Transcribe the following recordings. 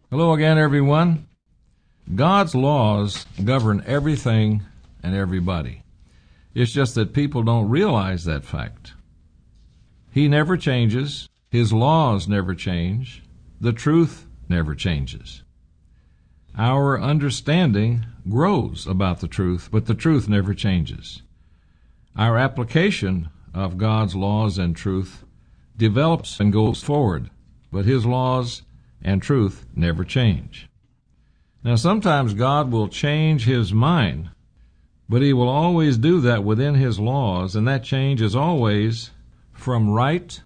Hello again, everyone. God's laws govern everything and everybody. It's just that people don't realize that fact. He never changes. His laws never change. The truth never changes. Our understanding grows about the truth, but the truth never changes. Our application of God's laws and truth develops and goes forward, but His laws and truth never change. Now, sometimes God will change His mind, but He will always do that within His laws, and that change is always from right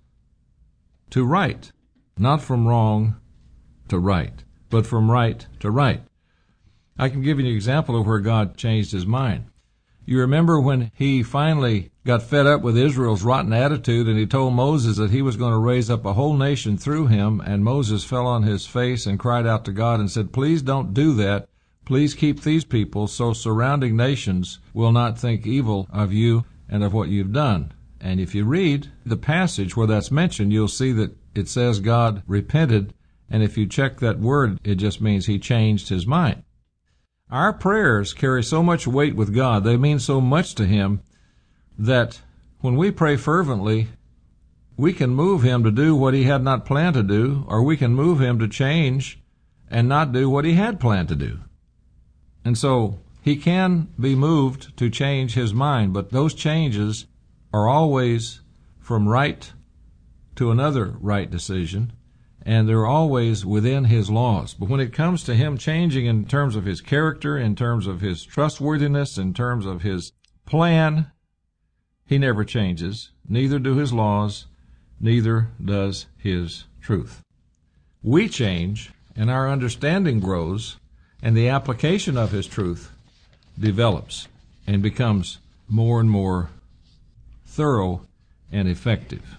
to right, not from wrong to right, but from right to right. I can give you an example of where God changed His mind. You remember when He finally got fed up with Israel's rotten attitude, and He told Moses that He was going to raise up a whole nation through him, and Moses fell on his face and cried out to God and said, "Please don't do that. Please keep these people so surrounding nations will not think evil of you and of what you've done." And if you read the passage where that's mentioned, you'll see that it says God repented, and if you check that word, it just means He changed His mind. Our prayers carry so much weight with God, they mean so much to Him, that when we pray fervently, we can move Him to do what He had not planned to do, or we can move Him to change and not do what He had planned to do. And so He can be moved to change His mind, but those changes are always from right to another right decision, and they're always within His laws. But when it comes to Him changing in terms of His character, in terms of His trustworthiness, in terms of His plan, He never changes. Neither do His laws, neither does His truth. We change, and our understanding grows, and the application of His truth develops and becomes more and more thorough and effective.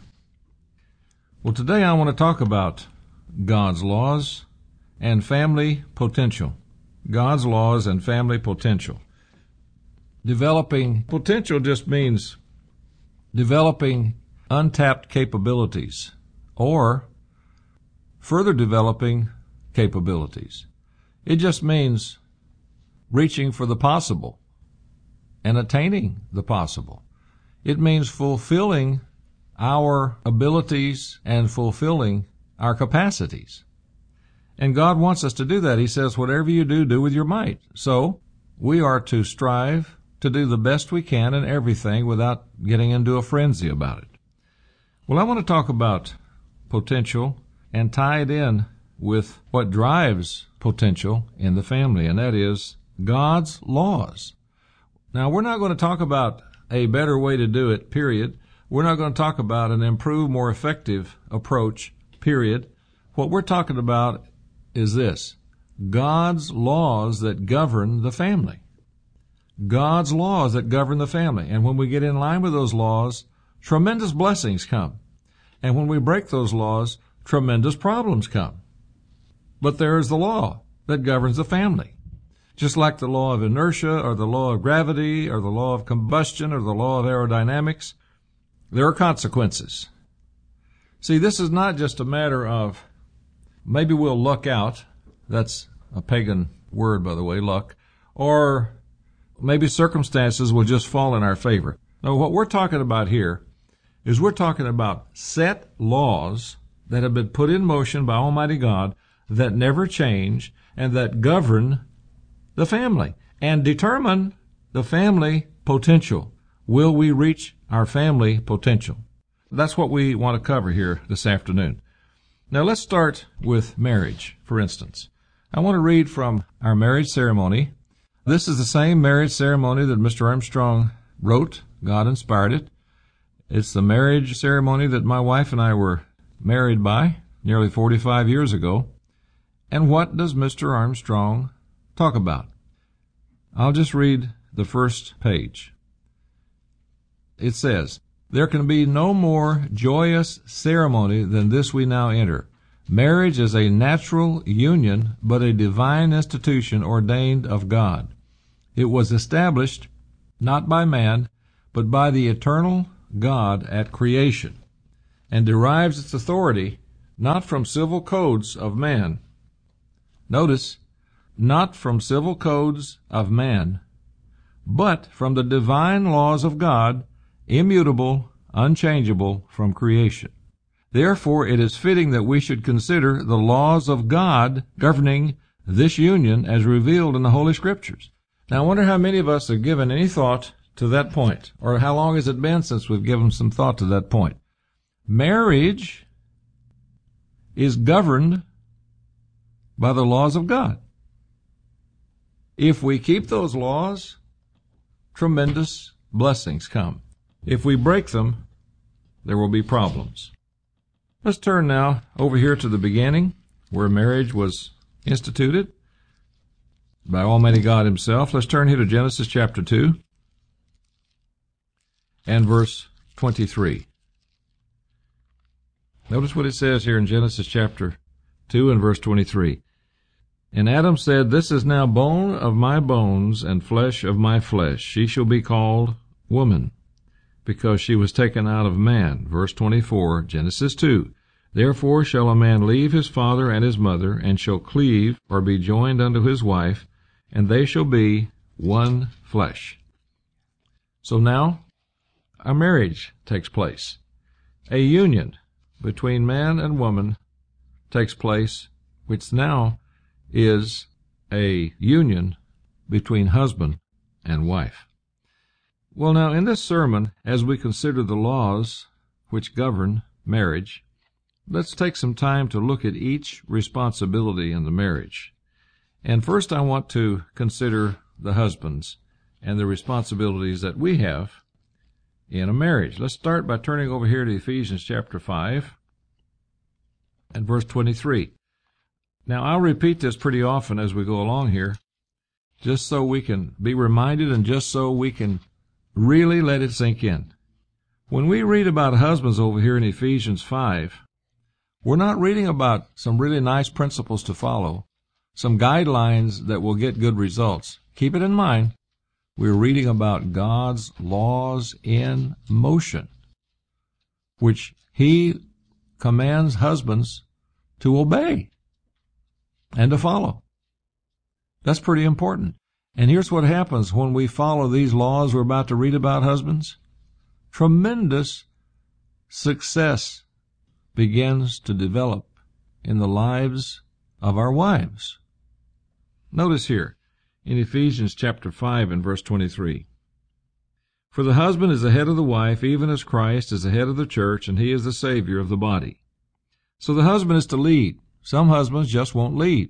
Well, today I want to talk about God's laws and family potential. God's laws and family potential. Developing potential just means developing untapped capabilities or further developing capabilities. It just means reaching for the possible and attaining the possible. It means fulfilling our abilities and fulfilling our capacities. And God wants us to do that. He says, whatever you do, do with your might. So we are to strive to do the best we can in everything without getting into a frenzy about it. Well, I want to talk about potential and tie it in with what drives potential in the family, and that is God's laws. Now, we're not going to talk about a better way to do it, period. We're not going to talk about an improved, more effective approach, period. What we're talking about is this: God's laws that govern the family. God's laws that govern the family. And when we get in line with those laws, tremendous blessings come. And when we break those laws, tremendous problems come. But there is the law that governs the family. Just like the law of inertia or the law of gravity or the law of combustion or the law of aerodynamics, there are consequences. See, this is not just a matter of maybe we'll luck out. That's a pagan word, by the way, luck. Or maybe circumstances will just fall in our favor. No, what we're talking about here is we're talking about set laws that have been put in motion by Almighty God that never change and that govern the family and determine the family potential. Will we reach our family potential? That's what we want to cover here this afternoon. Now let's start with marriage, for instance. I want to read from our marriage ceremony. This is the same marriage ceremony that Mr. Armstrong wrote. God inspired it. It's the marriage ceremony that my wife and I were married by nearly 45 years ago. And what does Mr. Armstrong talk about? I'll just read the first page. It says, "There can be no more joyous ceremony than this we now enter. Marriage is a natural union, but a divine institution ordained of God. It was established not by man, but by the eternal God at creation, and derives its authority not from civil codes of man, Notice, not from civil codes of man, but from the divine laws of God, immutable, unchangeable from creation. Therefore, it is fitting that we should consider the laws of God governing this union as revealed in the Holy Scriptures. Now, I wonder how many of us have given any thought to that point, or how long has it been since we've given some thought to that point? Marriage is governed by the laws of God. If we keep those laws, tremendous blessings come. If we break them, there will be problems. Let's turn now over here to the beginning, where marriage was instituted by Almighty God Himself. Let's turn here to Genesis chapter 2 and verse 23. Notice what it says here in Genesis chapter 2 and verse 23. And Adam said, This is now bone of my bones and flesh of my flesh. She shall be called woman, because she was taken out of man. Verse 24, Genesis 2. Therefore shall a man leave his father and his mother, and shall cleave or be joined unto his wife, and they shall be one flesh. So now a marriage takes place. A union between man and woman takes place, which now is a union between husband and wife. Well, now, in this sermon, as we consider the laws which govern marriage, let's take some time to look at each responsibility in the marriage. And first I want to consider the husbands and the responsibilities that we have in a marriage. Let's start by turning over here to Ephesians chapter 5 and verse 23. Now, I'll repeat this pretty often as we go along here, just so we can be reminded and just so we can really let it sink in. When we read about husbands over here in Ephesians 5, we're not reading about some really nice principles to follow, some guidelines that will get good results. Keep it in mind, we're reading about God's laws in motion, which He commands husbands to obey and to follow. That's pretty important. And here's what happens when we follow these laws we're about to read about, husbands. Tremendous success begins to develop in the lives of our wives. Notice here in Ephesians chapter 5 and verse 23. For the husband is the head of the wife, even as Christ is the head of the church, and He is the Savior of the body. So the husband is to lead. Some husbands just won't lead.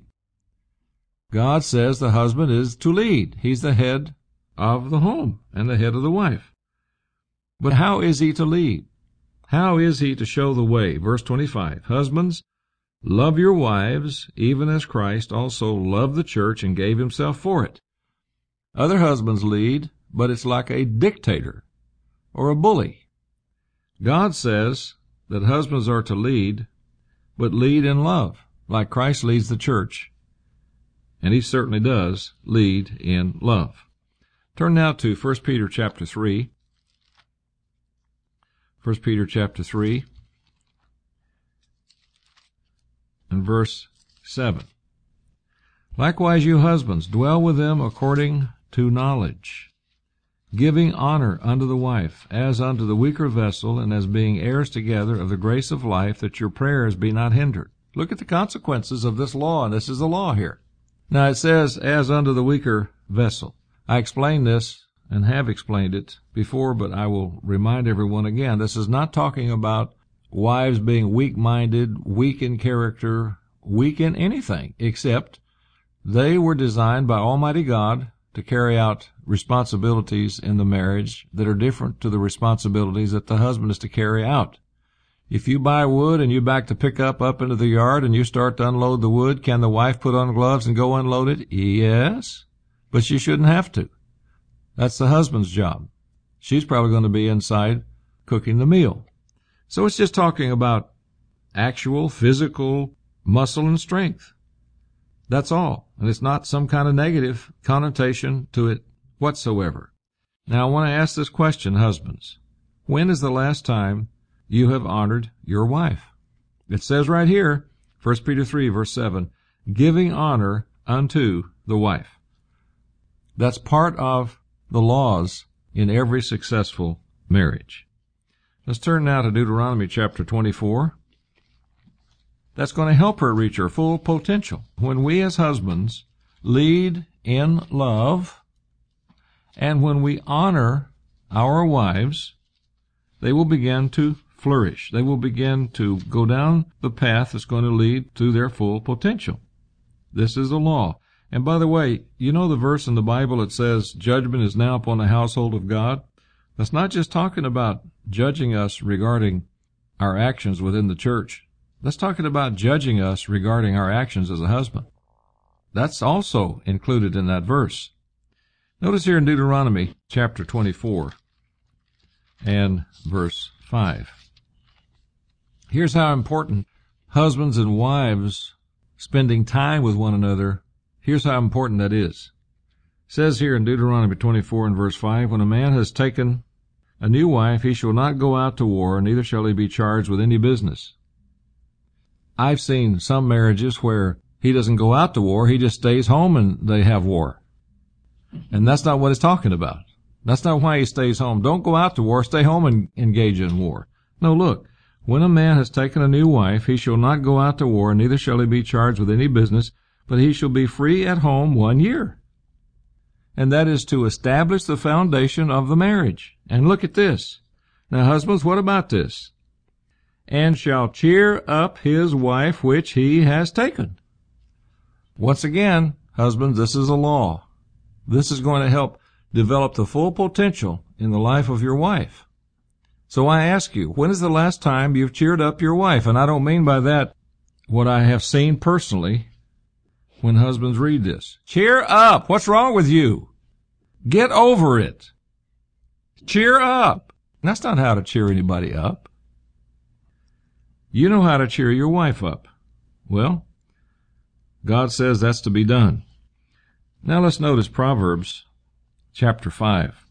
God says the husband is to lead. He's the head of the home and the head of the wife. But how is he to lead? How is he to show the way? Verse 25, Husbands, love your wives, even as Christ also loved the church and gave Himself for it. Other husbands lead, but it's like a dictator or a bully. God says that husbands are to lead, but lead in love, like Christ leads the church. And He certainly does lead in love. Turn now to 1 Peter chapter 3. 1 Peter chapter 3 and verse 7. Likewise, you husbands, dwell with them according to knowledge, giving honor unto the wife, as unto the weaker vessel, and as being heirs together of the grace of life, that your prayers be not hindered. Look at the consequences of this law, and this is the law here. Now it says, as unto the weaker vessel. I explained this and have explained it before, but I will remind everyone again. This is not talking about wives being weak-minded, weak in character, weak in anything, except they were designed by Almighty God to carry out responsibilities in the marriage that are different to the responsibilities that the husband is to carry out. If you buy wood and you back the pickup up into the yard and you start to unload the wood, can the wife put on gloves and go unload it? Yes, but she shouldn't have to. That's the husband's job. She's probably going to be inside cooking the meal. So it's just talking about actual physical muscle and strength. That's all. And it's not some kind of negative connotation to it whatsoever. Now I want to ask this question, husbands. When is the last time you have honored your wife? It says right here, 1 Peter 3, verse 7, giving honor unto the wife. That's part of the laws in every successful marriage. Let's turn now to Deuteronomy chapter 24. That's going to help her reach her full potential. When we as husbands lead in love, and when we honor our wives, they will begin to flourish. They will begin to go down the path that's going to lead to their full potential. This is the law. And by the way, you know the verse in the Bible that says, judgment is now upon the household of God? That's not just talking about judging us regarding our actions within the church. That's talking about judging us regarding our actions as a husband. That's also included in that verse. Notice here in Deuteronomy chapter 24 and verse 5. Here's how important husbands and wives spending time with one another, here's how important that is. It says here in Deuteronomy 24 and verse 5, when a man has taken a new wife, he shall not go out to war, neither shall he be charged with any business. I've seen some marriages where he doesn't go out to war, he just stays home and they have war. And that's not what it's talking about. That's not why he stays home. Don't go out to war, stay home and engage in war. No, look, when a man has taken a new wife, he shall not go out to war, neither shall he be charged with any business, but he shall be free at home 1 year. And that is to establish the foundation of the marriage. And look at this. Now, husbands, what about this? And shall cheer up his wife which he has taken. Once again, husbands, this is a law. This is going to help develop the full potential in the life of your wife. So I ask you, when is the last time you've cheered up your wife? And I don't mean by that what I have seen personally when husbands read this. Cheer up! What's wrong with you? Get over it. Cheer up. That's not how to cheer anybody up. You know how to cheer your wife up. Well, God says that's to be done. Now let's notice Proverbs chapter 5.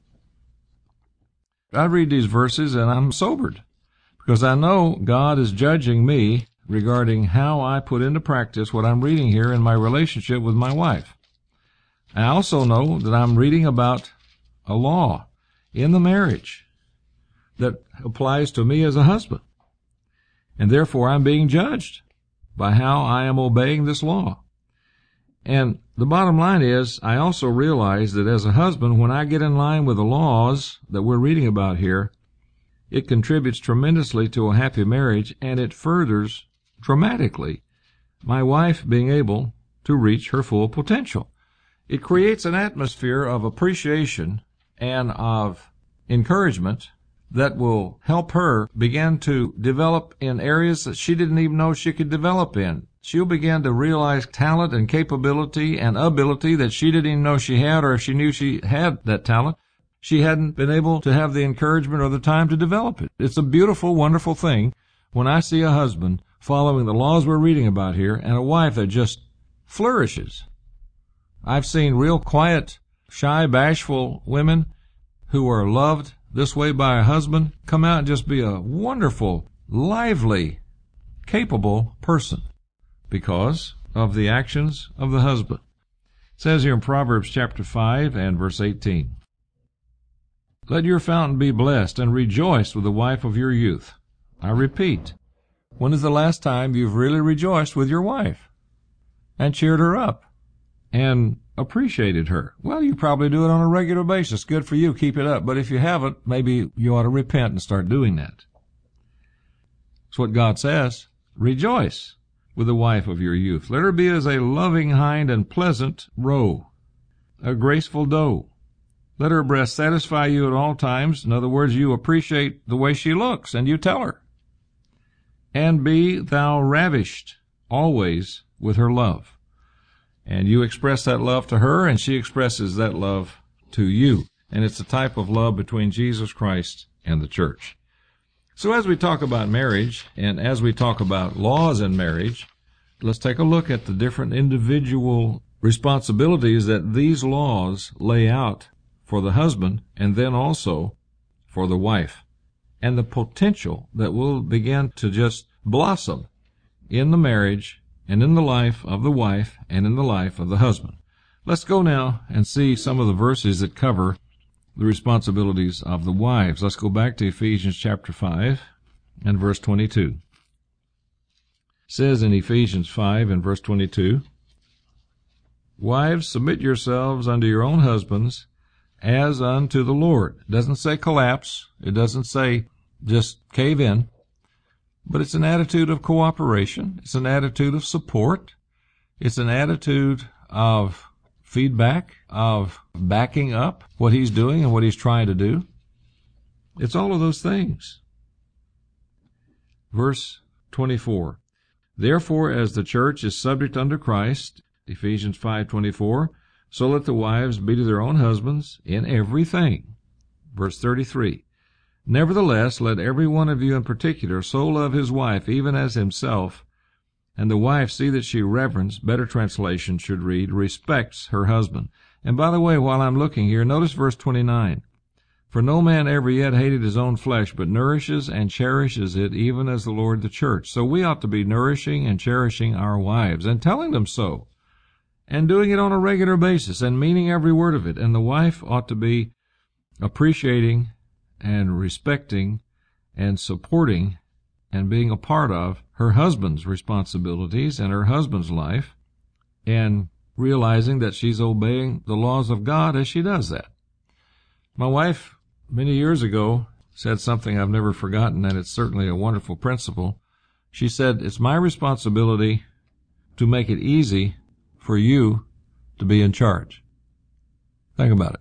I read these verses and I'm sobered because I know God is judging me regarding how I put into practice what I'm reading here in my relationship with my wife. I also know that I'm reading about a law in the marriage that applies to me as a husband. And therefore I'm being judged by how I am obeying this law. And the bottom line is, I also realize that as a husband, when I get in line with the laws that we're reading about here, it contributes tremendously to a happy marriage, and it furthers dramatically my wife being able to reach her full potential. It creates an atmosphere of appreciation and of encouragement that will help her begin to develop in areas that she didn't even know she could develop in. She'll begin to realize talent and capability and ability that she didn't even know she had, or if she knew she had that talent, she hadn't been able to have the encouragement or the time to develop it. It's a beautiful, wonderful thing when I see a husband following the laws we're reading about here and a wife that just flourishes. I've seen real quiet, shy, bashful women who are loved this way by a husband come out and just be a wonderful, lively, capable person because of the actions of the husband. It says here in Proverbs chapter 5 and verse 18, let your fountain be blessed and rejoice with the wife of your youth. I repeat, when is the last time you've really rejoiced with your wife and cheered her up and appreciated her? Well, you probably do it on a regular basis. Good for you. Keep it up. But if you haven't, maybe you ought to repent and start doing that. That's what God says. Rejoice with the wife of your youth. Let her be as a loving hind and pleasant roe, a graceful doe. Let her breast satisfy you at all times. In other words, you appreciate the way she looks, and you tell her. And be thou ravished always with her love. And you express that love to her, and she expresses that love to you. And it's a type of love between Jesus Christ and the church. So as we talk about marriage, and as we talk about laws in marriage, let's take a look at the different individual responsibilities that these laws lay out for the husband and then also for the wife, and the potential that will begin to just blossom in the marriage and in the life of the wife, and in the life of the husband. Let's go now and see some of the verses that cover the responsibilities of the wives. Let's go back to Ephesians chapter 5 and verse 22. It says in Ephesians 5 and verse 22, "Wives, submit yourselves unto your own husbands as unto the Lord." It doesn't say collapse. It doesn't say just cave in. But it's an attitude of cooperation. It's an attitude of support. It's an attitude of feedback, of backing up what he's doing and what he's trying to do. It's all of those things. Verse 24, "Therefore, as the church is subject unto Christ," Ephesians 5:24, "so let the wives be to their own husbands in everything." Verse 33, "Nevertheless, let every one of you in particular so love his wife, even as himself, and the wife see that she reverence," better translation should read, "respects her husband." And by the way, while I'm looking here, notice verse 29. "For no man ever yet hated his own flesh, but nourishes and cherishes it, even as the Lord the church." So we ought to be nourishing and cherishing our wives, and telling them so, and doing it on a regular basis, and meaning every word of it. And the wife ought to be appreciating and respecting and supporting and being a part of her husband's responsibilities and her husband's life, and realizing that she's obeying the laws of God as she does that. My wife, many years ago, said something I've never forgotten, and it's certainly a wonderful principle. She said, "It's my responsibility to make it easy for you to be in charge." Think about it.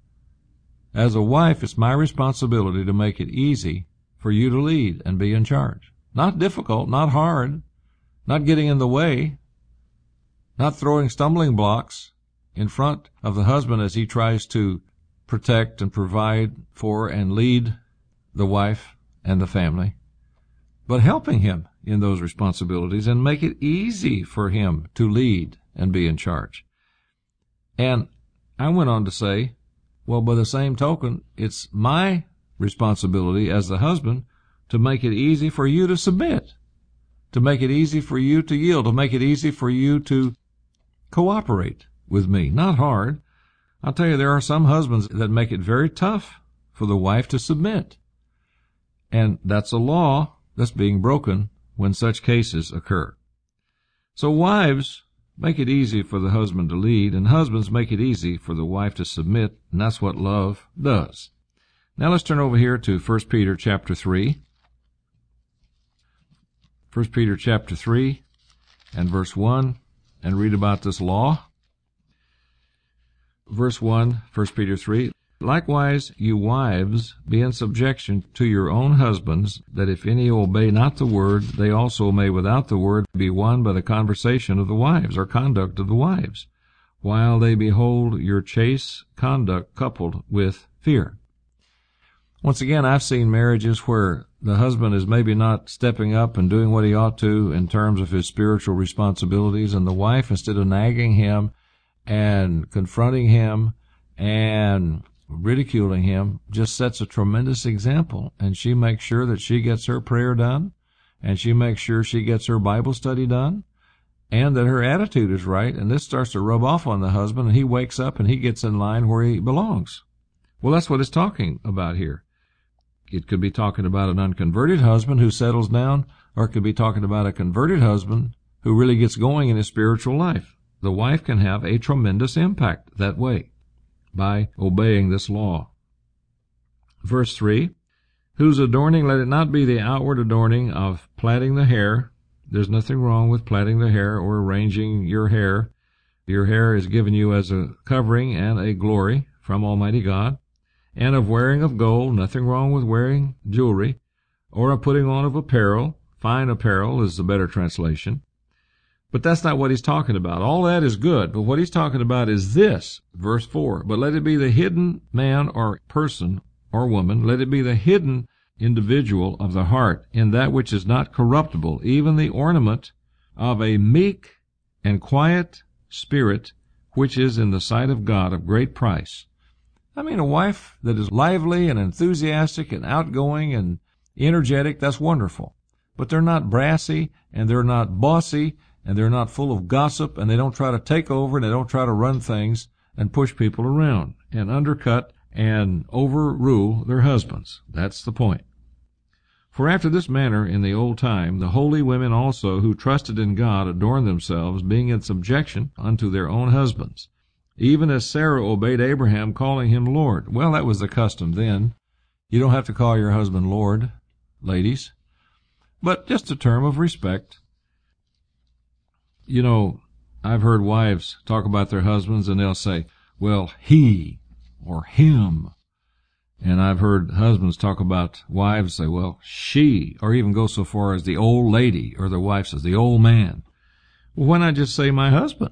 As a wife, it's my responsibility to make it easy for you to lead and be in charge. Not difficult, not hard, not getting in the way, not throwing stumbling blocks in front of the husband as he tries to protect and provide for and lead the wife and the family, but helping him in those responsibilities and make it easy for him to lead and be in charge. And I went on to say, well, by the same token, it's my responsibility as the husband to make it easy for you to submit, to make it easy for you to yield, to make it easy for you to cooperate with me. Not hard. I'll tell you, there are some husbands that make it very tough for the wife to submit. And that's a law that's being broken when such cases occur. So wives, make it easy for the husband to lead, and husbands, make it easy for the wife to submit, and that's what love does. Now let's turn over here to 1 Peter chapter 3. 1 Peter chapter 3 and verse 1, and read about this law. Verse 1, 1 Peter 3, "Likewise, you wives, be in subjection to your own husbands, that if any obey not the word, they also may without the word be won by the conversation of the wives," or conduct of the wives, "while they behold your chaste conduct coupled with fear." Once again, I've seen marriages where the husband is maybe not stepping up and doing what he ought to in terms of his spiritual responsibilities, and the wife, instead of nagging him and confronting him and ridiculing him, just sets a tremendous example, and she makes sure that she gets her prayer done, and she makes sure she gets her Bible study done, and that her attitude is right, and this starts to rub off on the husband, and he wakes up and he gets in line where he belongs. Well, that's what it's talking about here. It could be talking about an unconverted husband who settles down, or it could be talking about a converted husband who really gets going in his spiritual life. The wife can have a tremendous impact that way by obeying this law. Verse 3, "Whose adorning, let it not be the outward adorning of plaiting the hair." There's nothing wrong with plaiting the hair or arranging your hair. Your hair is given you as a covering and a glory from Almighty God. "And of wearing of gold," nothing wrong with wearing jewelry, "or a putting on of apparel." Fine apparel is the better translation. But that's not what he's talking about. All that is good, but what he's talking about is this, verse 4, "But let it be the hidden man or person or woman, let it be the hidden individual of the heart, in that which is not corruptible, even the ornament of a meek and quiet spirit, which is in the sight of God of great price." I mean, a wife that is lively and enthusiastic and outgoing and energetic, that's wonderful. But they're not brassy, and they're not bossy, and they're not full of gossip, and they don't try to take over, and they don't try to run things and push people around and undercut and overrule their husbands. That's the point. For after this manner in the old time, the holy women also who trusted in God adorned themselves, being in subjection unto their own husbands, even as Sarah obeyed Abraham, calling him Lord. Well, that was the custom then. You don't have to call your husband Lord, ladies, but just a term of respect. You know, I've heard wives talk about their husbands, and they'll say, well, he or him. And I've heard husbands talk about wives, say, well, she, or even go so far as the old lady, or the wife says, the old man. Well, why not just say my husband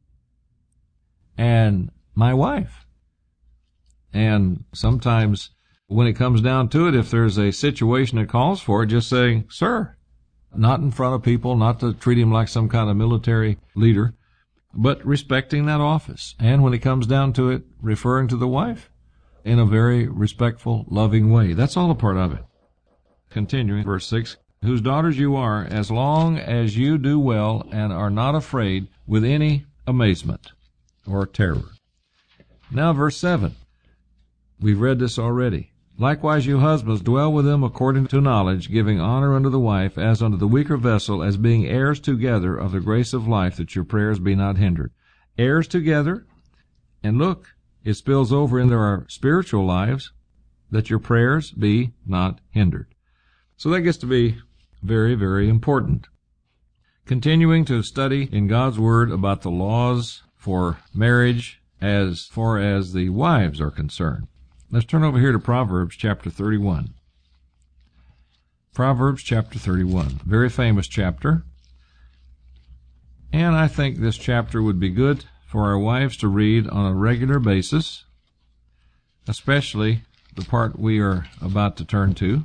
and my wife? And sometimes when it comes down to it, if there's a situation that calls for it, just saying, sir, not in front of people, not to treat him like some kind of military leader, but respecting that office. And when it comes down to it, referring to the wife in a very respectful, loving way. That's all a part of it. Continuing, verse 6, whose daughters you are, as long as you do well and are not afraid with any amazement or terror. Now, verse 7. We've read this already. Likewise, you husbands, dwell with them according to knowledge, giving honor unto the wife as unto the weaker vessel, as being heirs together of the grace of life, that your prayers be not hindered. Heirs together, and look, it spills over into our spiritual lives, that your prayers be not hindered. So that gets to be very, very important. Continuing to study in God's Word about the laws for marriage as far as the wives are concerned. Let's turn over here to Proverbs chapter 31. Proverbs chapter 31, very famous chapter. And I think this chapter would be good for our wives to read on a regular basis, especially the part we are about to turn to.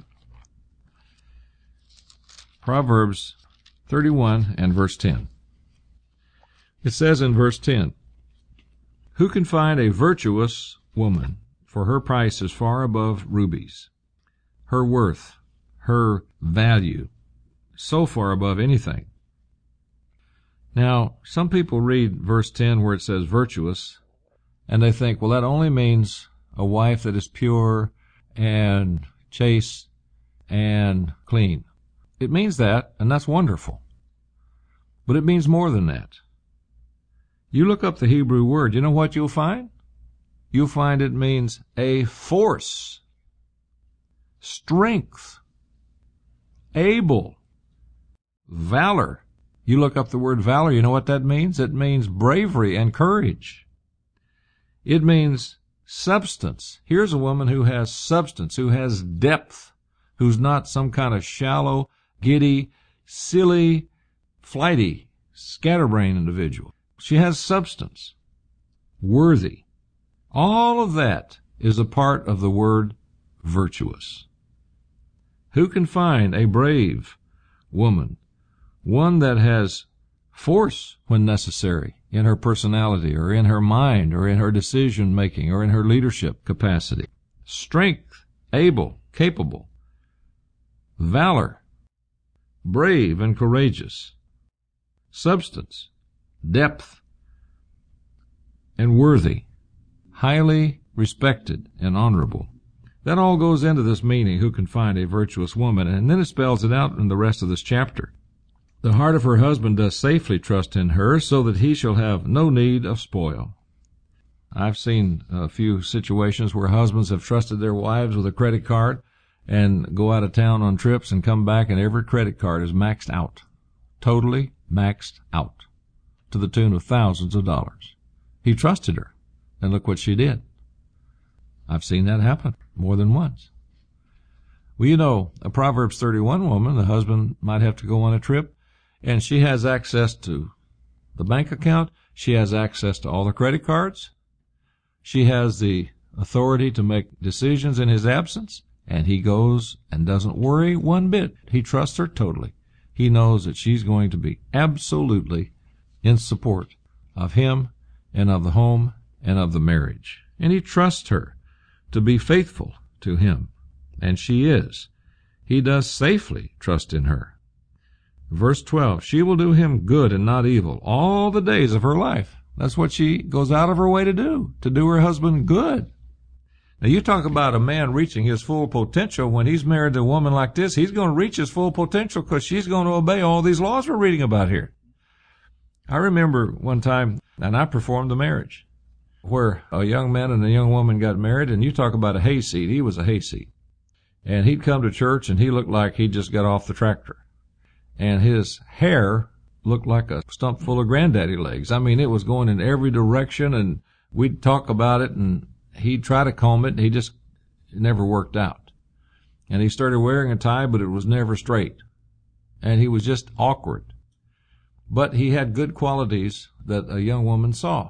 Proverbs 31 and verse 10. It says in verse 10, who can find a virtuous woman? For her price is far above rubies. Her worth, her value, so far above anything. Now, some people read verse 10 where it says virtuous, and they think, well, that only means a wife that is pure and chaste and clean. It means that, and that's wonderful. But it means more than that. You look up the Hebrew word, you know what you'll find? You'll find it means a force, strength, able, valor. You look up the word valor, you know what that means? It means bravery and courage. It means substance. Here's a woman who has substance, who has depth, who's not some kind of shallow, giddy, silly, flighty, scatterbrained individual. She has substance, worthy. All of that is a part of the word virtuous. Who can find a brave woman, one that has force when necessary in her personality or in her mind or in her decision-making or in her leadership capacity? Strength, able, capable, valor, brave and courageous, substance, depth, and worthy. Highly respected and honorable. That all goes into this meaning, who can find a virtuous woman, and then it spells it out in the rest of this chapter. The heart of her husband does safely trust in her, so that he shall have no need of spoil. I've seen a few situations where husbands have trusted their wives with a credit card and go out of town on trips and come back and every credit card is maxed out. Totally maxed out. To the tune of thousands of dollars. He trusted her. And look what she did. I've seen that happen more than once. Well, you know, a Proverbs 31 woman, the husband might have to go on a trip, and she has access to the bank account. She has access to all the credit cards. She has the authority to make decisions in his absence, and he goes and doesn't worry one bit. He trusts her totally. He knows that she's going to be absolutely in support of him and of the home and of the marriage. And he trusts her to be faithful to him. And she is. He does safely trust in her. Verse 12, she will do him good and not evil all the days of her life. That's what she goes out of her way to do her husband good. Now you talk about a man reaching his full potential. When he's married to a woman like this, he's going to reach his full potential because she's going to obey all these laws we're reading about here. I remember one time, and I performed the marriage, where a young man and a young woman got married, and you talk about a hayseed. He was a hayseed. And he'd come to church, and he looked like he just got off the tractor. And his hair looked like a stump full of granddaddy legs. I mean, it was going in every direction, and we'd talk about it, and he'd try to comb it, and it never worked out. And he started wearing a tie, but it was never straight. And he was just awkward. But he had good qualities that a young woman saw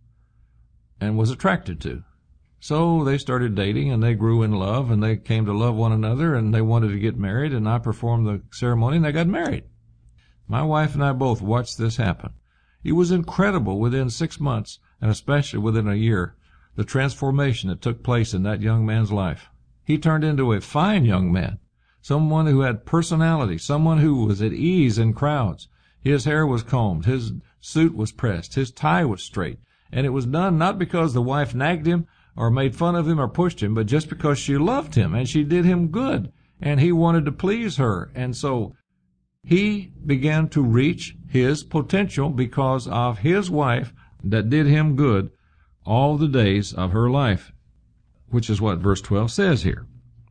and was attracted to. So they started dating, and they grew in love, and they came to love one another, and they wanted to get married, and I performed the ceremony, and they got married. My wife and I both watched this happen. It was incredible within 6 months, and especially within a year, the transformation that took place in that young man's life. He turned into a fine young man, someone who had personality, someone who was at ease in crowds. His hair was combed, his suit was pressed, his tie was straight, and it was done not because the wife nagged him or made fun of him or pushed him, but just because she loved him and she did him good, and he wanted to please her. And so he began to reach his potential because of his wife that did him good all the days of her life, which is what verse 12 says here.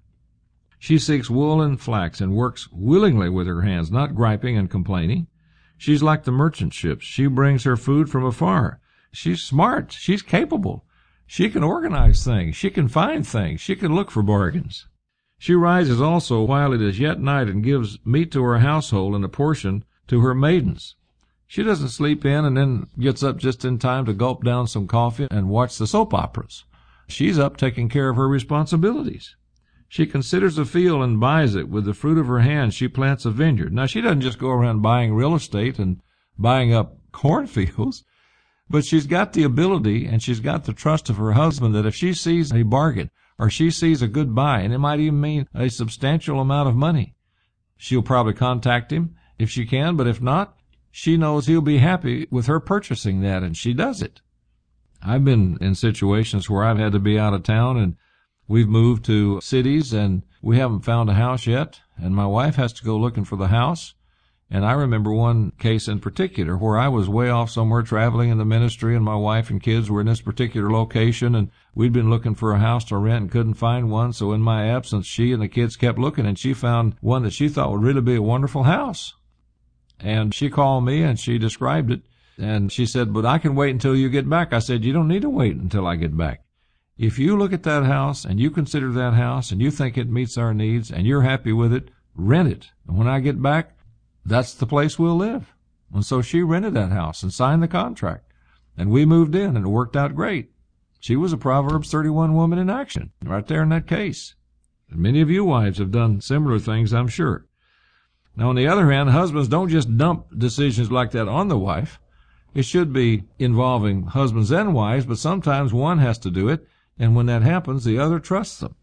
She seeks wool and flax and works willingly with her hands, not griping and complaining. She's like the merchant ships. She brings her food from afar. She's smart. She's capable. She can organize things. She can find things. She can look for bargains. She rises also while it is yet night and gives meat to her household and a portion to her maidens. She doesn't sleep in and then gets up just in time to gulp down some coffee and watch the soap operas. She's up taking care of her responsibilities. She considers a field and buys it. With the fruit of her hands she plants a vineyard. Now, she doesn't just go around buying real estate and buying up cornfields, but she's got the ability and she's got the trust of her husband that if she sees a bargain or she sees a good buy, and it might even mean a substantial amount of money, she'll probably contact him if she can, but if not, she knows he'll be happy with her purchasing that, and she does it. I've been in situations where I've had to be out of town, and we've moved to cities, and we haven't found a house yet, and my wife has to go looking for the house. And I remember one case in particular where I was way off somewhere traveling in the ministry, and my wife and kids were in this particular location, and we'd been looking for a house to rent and couldn't find one. So in my absence, she and the kids kept looking, and she found one that she thought would really be a wonderful house. And she called me and she described it, and she said, "But I can wait until you get back." I said, "You don't need to wait until I get back. If you look at that house and you consider that house and you think it meets our needs and you're happy with it, rent it. And when I get back, that's the place we'll live." And so she rented that house and signed the contract. And we moved in, and it worked out great. She was a Proverbs 31 woman in action, right there in that case. And many of you wives have done similar things, I'm sure. Now, on the other hand, husbands don't just dump decisions like that on the wife. It should be involving husbands and wives, but sometimes one has to do it, and when that happens, the other trusts them.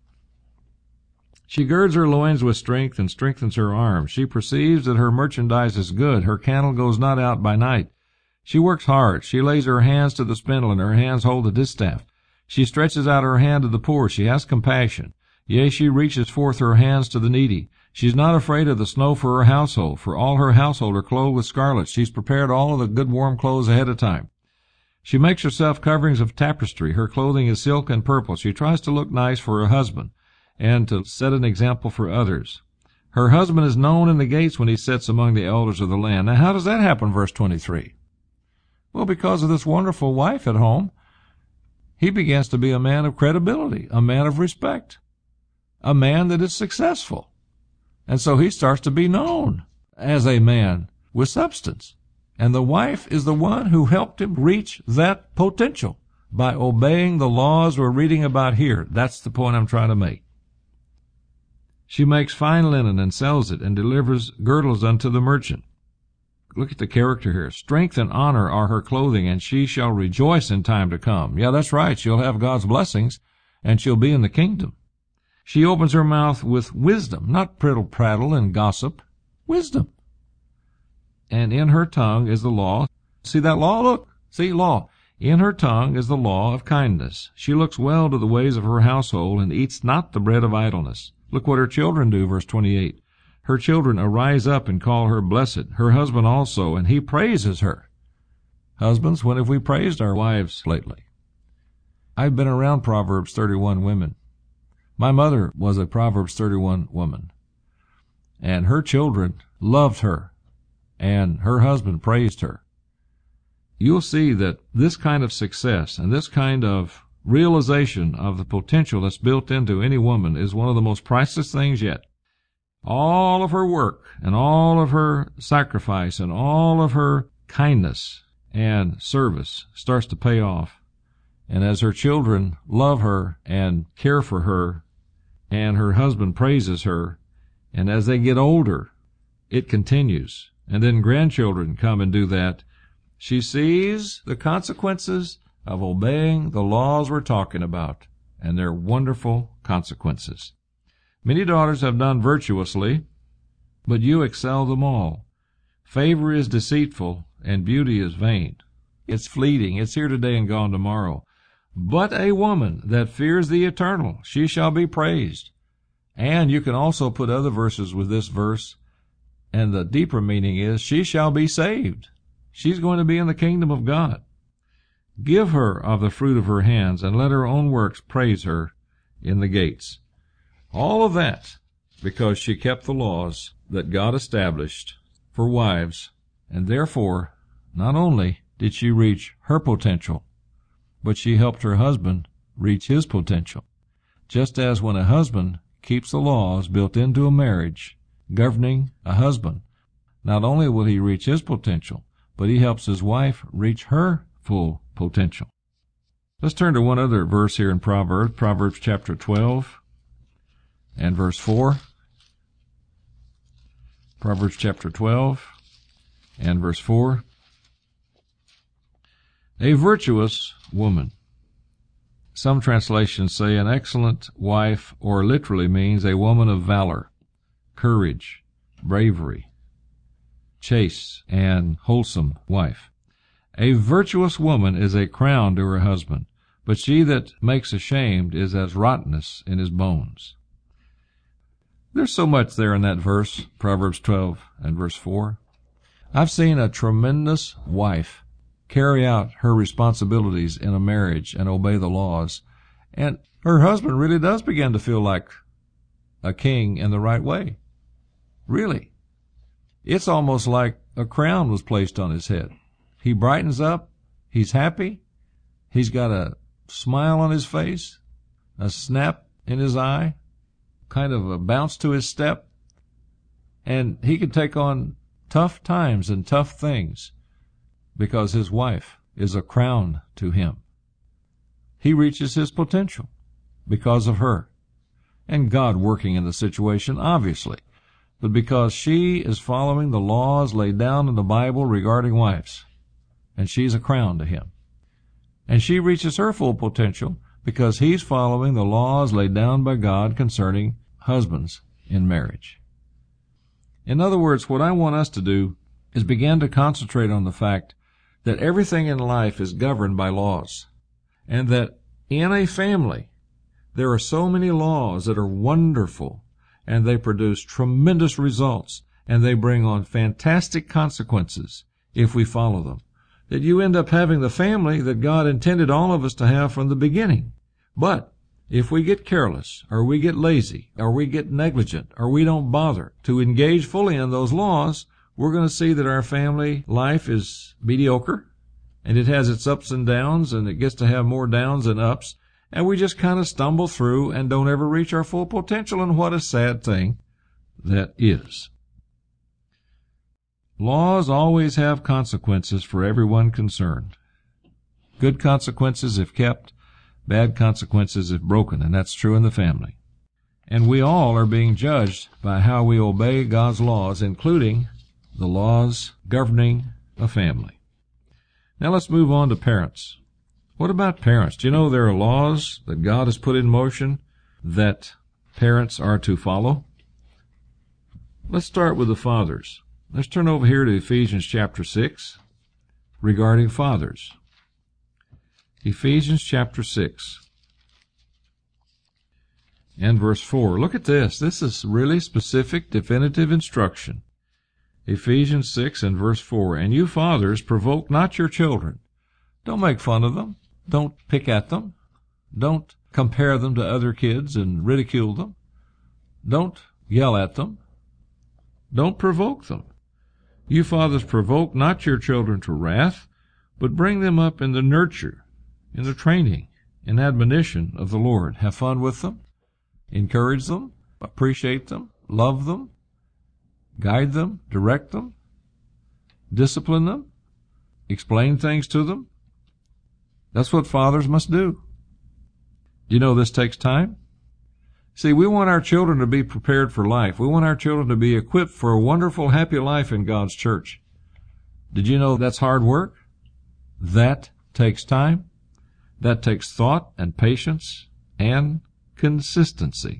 She girds her loins with strength and strengthens her arms. She perceives that her merchandise is good. Her candle goes not out by night. She works hard. She lays her hands to the spindle, and her hands hold the distaff. She stretches out her hand to the poor. She has compassion. Yea, she reaches forth her hands to the needy. She's not afraid of the snow for her household, for all her household are clothed with scarlet. She's prepared all of the good warm clothes ahead of time. She makes herself coverings of tapestry. Her clothing is silk and purple. She tries to look nice for her husband and to set an example for others. Her husband is known in the gates when he sits among the elders of the land. Now, how does that happen, verse 23? Well, because of this wonderful wife at home, he begins to be a man of credibility, a man of respect, a man that is successful. And so he starts to be known as a man with substance. And the wife is the one who helped him reach that potential by obeying the laws we're reading about here. That's the point I'm trying to make. She makes fine linen and sells it and delivers girdles unto the merchant. Look at the character here. Strength and honor are her clothing, and she shall rejoice in time to come. Yeah, that's right. She'll have God's blessings, and she'll be in the kingdom. She opens her mouth with wisdom, not prattle and gossip. Wisdom. and in her tongue is the law. See that law? Look. See, law. In her tongue is the law of kindness. She looks well to the ways of her household and eats not the bread of idleness. Look what her children do, verse 28. Her children arise up and call her blessed, her husband also, and he praises her. Husbands, when have we praised our wives lately? I've been around Proverbs 31 women. My mother was a Proverbs 31 woman, and her children loved her, and her husband praised her. You'll see that this kind of success and this kind of realization of the potential that's built into any woman is one of the most priceless things yet. All of her work and all of her sacrifice and all of her kindness and service starts to pay off. And as her children love her and care for her, and her husband praises her, and as they get older, it continues. And then grandchildren come and do that. She sees the consequences of obeying the laws we're talking about, and they're wonderful consequences. Many daughters have done virtuously, but you excel them all. Favor is deceitful, and beauty is vain. It's fleeting. It's here today and gone tomorrow. But a woman that fears the eternal, she shall be praised. And you can also put other verses with this verse, and the deeper meaning is, she shall be saved. She's going to be in the kingdom of God. Give her of the fruit of her hands, and let her own works praise her in the gates. All of that because she kept the laws that God established for wives, and therefore, not only did she reach her potential, but she helped her husband reach his potential. Just as when a husband keeps the laws built into a marriage governing a husband, not only will he reach his potential, but he helps his wife reach her full potential. Let's turn to one other verse here in Proverbs chapter 12 and verse 4. Proverbs chapter 12 and verse 4. A virtuous woman. Some translations say an excellent wife, or literally means a woman of valor, courage, bravery, chaste and wholesome wife. A virtuous woman is a crown to her husband, but she that makes ashamed is as rottenness in his bones. There's so much there in that verse, Proverbs 12 and verse 4. I've seen a tremendous wife carry out her responsibilities in a marriage and obey the laws, and her husband really does begin to feel like a king in the right way. Really. It's almost like a crown was placed on his head. He brightens up, he's happy, he's got a smile on his face, a snap in his eye, kind of a bounce to his step, and he can take on tough times and tough things because his wife is a crown to him. He reaches his potential because of her, and God working in the situation, obviously, but because she is following the laws laid down in the Bible regarding wives, and she's a crown to him. And she reaches her full potential because he's following the laws laid down by God concerning husbands in marriage. In other words, what I want us to do is begin to concentrate on the fact that everything in life is governed by laws, and that in a family there are so many laws that are wonderful, and they produce tremendous results, and they bring on fantastic consequences if we follow them, that you end up having the family that God intended all of us to have from the beginning. But if we get careless, or we get lazy, or we get negligent, or we don't bother to engage fully in those laws, we're going to see that our family life is mediocre, and it has its ups and downs, and it gets to have more downs than ups, and we just kind of stumble through and don't ever reach our full potential, and what a sad thing that is. Laws always have consequences for everyone concerned. Good consequences if kept, bad consequences if broken, and that's true in the family. And we all are being judged by how we obey God's laws, including the laws governing a family. Now let's move on to parents. What about parents? Do you know there are laws that God has put in motion that parents are to follow? Let's start with the fathers. Let's turn over here to Ephesians chapter 6 regarding fathers. Ephesians chapter 6 and verse 4. Look at this. This is really specific, definitive instruction. Ephesians 6 and verse 4. And you fathers, provoke not your children. Don't make fun of them. Don't pick at them. Don't compare them to other kids and ridicule them. Don't yell at them. Don't provoke them. You fathers, provoke not your children to wrath, but bring them up in the nurture, in the training and admonition of the Lord. Have fun with them. Encourage them. Appreciate them. Love them. Guide them. Direct them. Discipline them. Explain things to them. That's what fathers must do. Do you know this takes time? See, we want our children to be prepared for life. We want our children to be equipped for a wonderful, happy life in God's church. Did you know that's hard work? That takes time. That takes thought and patience and consistency.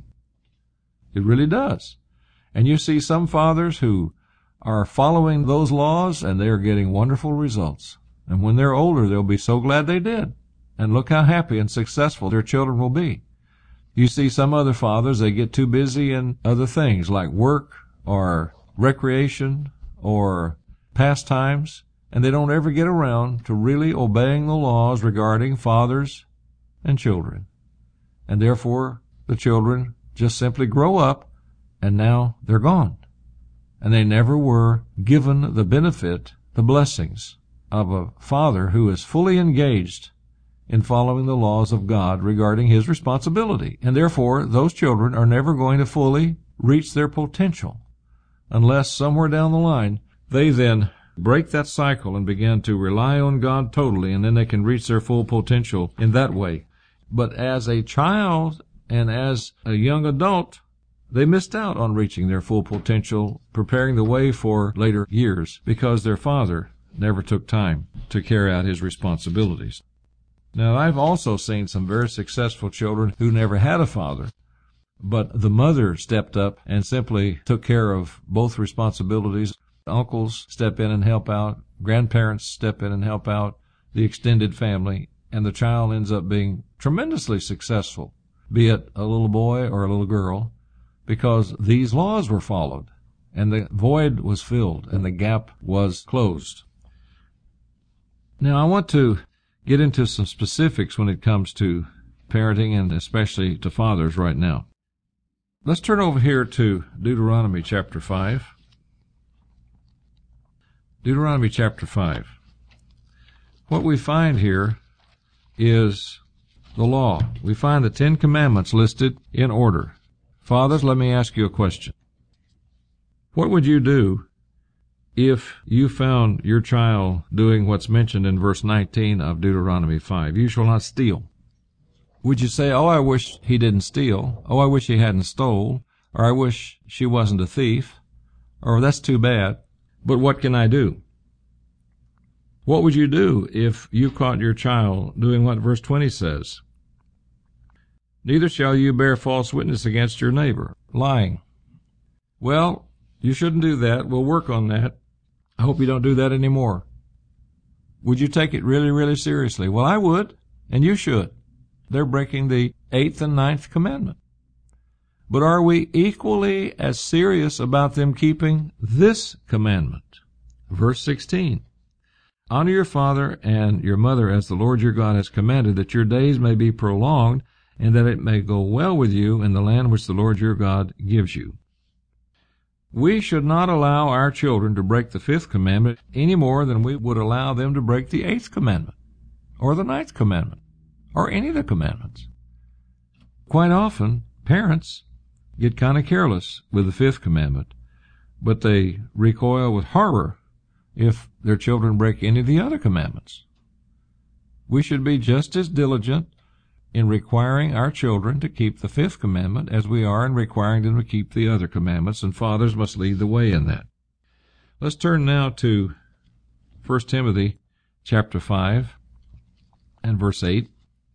It really does. And you see some fathers who are following those laws and they're getting wonderful results. And when they're older, they'll be so glad they did. And look how happy and successful their children will be. You see some other fathers, they get too busy in other things like work or recreation or pastimes, and they don't ever get around to really obeying the laws regarding fathers and children. And therefore, the children just simply grow up, and now they're gone. And they never were given the benefit, the blessings of a father who is fully engaged in following the laws of God regarding his responsibility. And therefore, those children are never going to fully reach their potential unless somewhere down the line they then break that cycle and begin to rely on God totally, and then they can reach their full potential in that way. But as a child and as a young adult, they missed out on reaching their full potential, preparing the way for later years, because their father never took time to carry out his responsibilities. Now, I've also seen some very successful children who never had a father, but the mother stepped up and simply took care of both responsibilities. Uncles step in and help out, grandparents step in and help out, the extended family, and the child ends up being tremendously successful, be it a little boy or a little girl, because these laws were followed, and the void was filled, and the gap was closed. Now, I want to get into some specifics when it comes to parenting and especially to fathers right now. Let's turn over here to Deuteronomy chapter 5. Deuteronomy chapter 5. What we find here is the law. We find the 10 Commandments listed in order. Fathers, let me ask you a question. What would you do if you found your child doing what's mentioned in verse 19 of Deuteronomy 5? You shall not steal. Would you say, oh, I wish he didn't steal, oh, I wish he hadn't stole, or I wish she wasn't a thief, or that's too bad, but what can I do? What would you do if you caught your child doing what verse 20 says? Neither shall you bear false witness against your neighbor, lying. Well, you shouldn't do that. We'll work on that. I hope you don't do that anymore. Would you take it really, really seriously? Well, I would, and you should. They're breaking the 8th and 9th commandment. But are we equally as serious about them keeping this commandment? Verse 16. Honor your father and your mother as the Lord your God has commanded, that your days may be prolonged, and that it may go well with you in the land which the Lord your God gives you. We should not allow our children to break the 5th commandment any more than we would allow them to break the 8th commandment, or the 9th commandment, or any of the commandments. Quite often, parents get kind of careless with the 5th commandment, but they recoil with horror if their children break any of the other commandments. We should be just as diligent in requiring our children to keep the 5th commandment as we are in requiring them to keep the other commandments, and fathers must lead the way in that. Let's turn now to 1 Timothy chapter 5 and verse 8.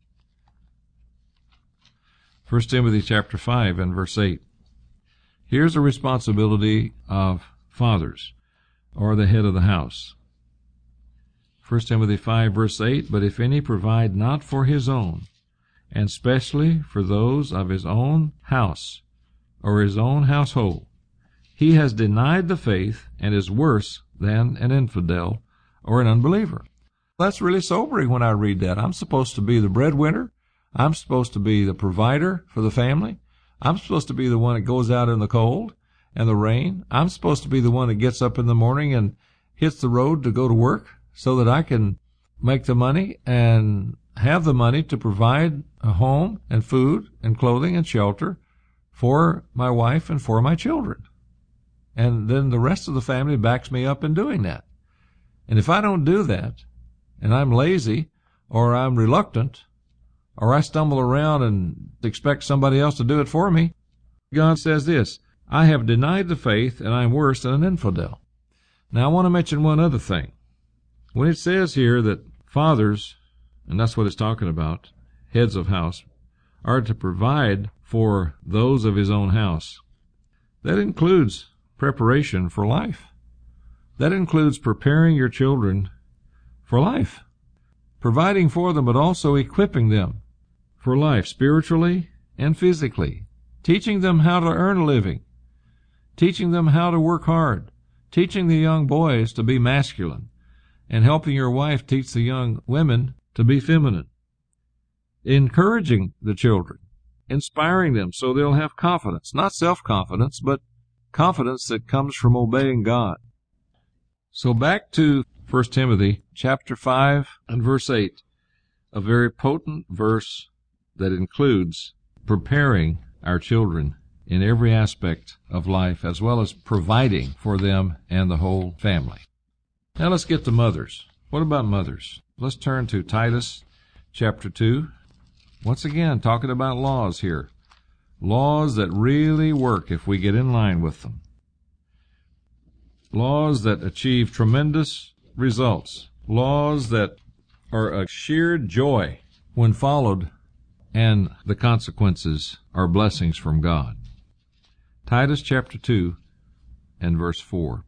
1 Timothy chapter 5 and verse 8. Here's the responsibility of fathers. or the head of the house. 1 Timothy 5, verse 8, but if any provide not for his own, and specially for those of his own house, or his own household, he has denied the faith and is worse than an infidel or an unbeliever. That's really sobering when I read that. I'm supposed to be the breadwinner. I'm supposed to be the provider for the family. I'm supposed to be the one that goes out in the cold and the rain. I'm supposed to be the one that gets up in the morning and hits the road to go to work so that I can make the money and have the money to provide a home and food and clothing and shelter for my wife and for my children. And then the rest of the family backs me up in doing that. And if I don't do that, and I'm lazy, or I'm reluctant, or I stumble around and expect somebody else to do it for me, God says this, I have denied the faith, and I'm worse than an infidel. Now, I want to mention one other thing. When it says here that fathers, and that's what it's talking about, heads of house, are to provide for those of his own house, that includes preparation for life. That includes preparing your children for life, providing for them, but also equipping them for life, spiritually and physically, teaching them how to earn a living, teaching them how to work hard, teaching the young boys to be masculine, and helping your wife teach the young women to be feminine, encouraging the children, inspiring them so they'll have confidence, not self-confidence, but confidence that comes from obeying God. So back to 1 Timothy chapter 5 and verse 8, a very potent verse that includes preparing our children in every aspect of life, as well as providing for them and the whole family. Now let's get to mothers. What about mothers? Let's turn to Titus chapter 2. Once again, talking about laws here. Laws that really work if we get in line with them. Laws that achieve tremendous results. Laws that are a sheer joy when followed, and the consequences are blessings from God. Titus chapter 2 and verse 4.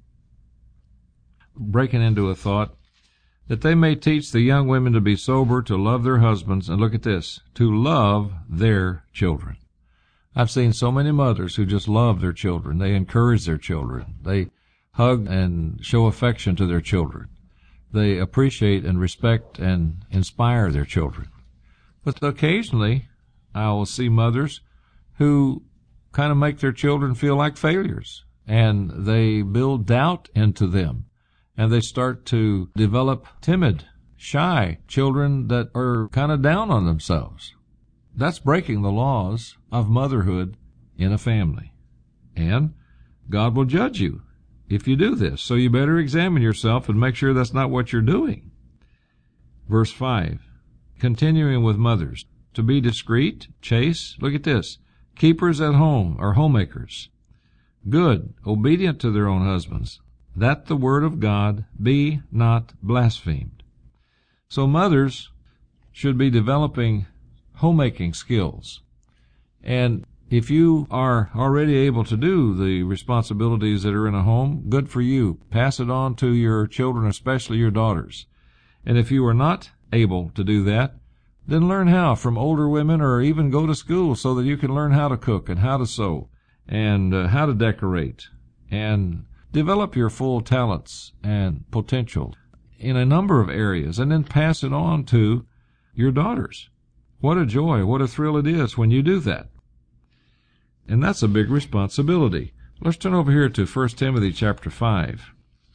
Breaking into a thought, that they may teach the young women to be sober, to love their husbands, and look at this, to love their children. I've seen so many mothers who just love their children. They encourage their children. They hug and show affection to their children. They appreciate and respect and inspire their children. But occasionally, I will see mothers who kind of make their children feel like failures, and they build doubt into them, and they start to develop timid, shy children that are kind of down on themselves. That's breaking the laws of motherhood in a family. And God will judge you if you do this. So you better examine yourself and make sure that's not what you're doing. Verse 5, continuing with mothers, to be discreet, chaste, look at this, keepers at home, or homemakers, good, obedient to their own husbands, that the word of God be not blasphemed. So mothers should be developing homemaking skills. And if you are already able to do the responsibilities that are in a home, good for you. Pass it on to your children, especially your daughters. And if you are not able to do that, then learn how from older women, or even go to school so that you can learn how to cook and how to sew and how to decorate and develop your full talents and potential in a number of areas, and then pass it on to your daughters. What a joy, what a thrill it is when you do that. And that's a big responsibility. Let's turn over here to 1 Timothy chapter 5.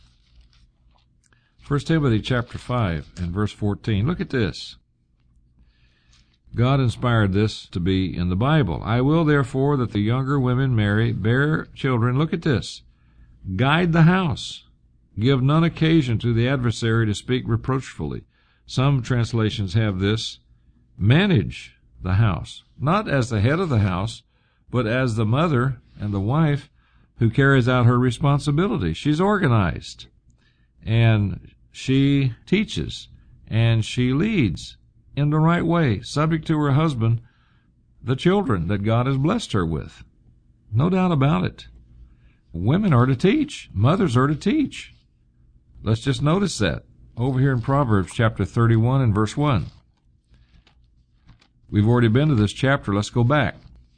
1 Timothy chapter 5 and verse 14. Look at this. God inspired this to be in the Bible. I will therefore that the younger women marry, bear children. Look at this. Guide the house. Give none occasion to the adversary to speak reproachfully. Some translations have this. Manage the house. Not as the head of the house, but as the mother and the wife who carries out her responsibility. She's organized, and she teaches, and she leads in the right way, subject to her husband, the children that God has blessed her with. No doubt about it. Women are to teach. Mothers are to teach. Let's just notice that over here in Proverbs chapter 31 and verse 1. We've already been to this chapter. Let's go back.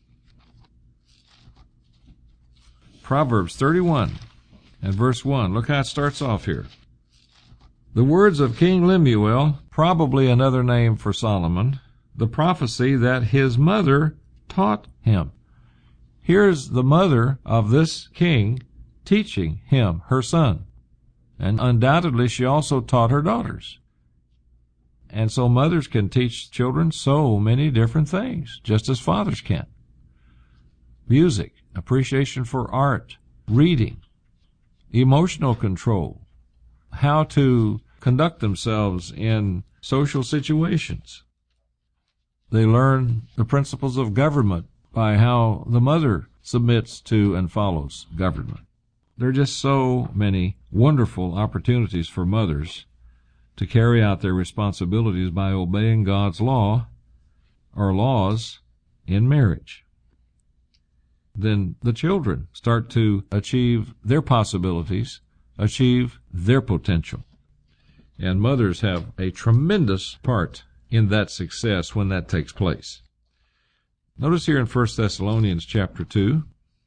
Proverbs 31 and verse 1. Look how it starts off here. The words of King Lemuel, probably another name for Solomon, the prophecy that his mother taught him. Here's the mother of this king teaching him, her son. And undoubtedly she also taught her daughters. And so mothers can teach children so many different things, just as fathers can. Music, appreciation for art, reading, emotional control, how to conduct themselves in social situations. They learn the principles of government by how the mother submits to and follows government. There are just so many wonderful opportunities for mothers to carry out their responsibilities by obeying God's law or laws in marriage. Then the children start to achieve their possibilities, achieve their potential. And mothers have a tremendous part in that success when that takes place. Notice here in 1 Thessalonians chapter 2,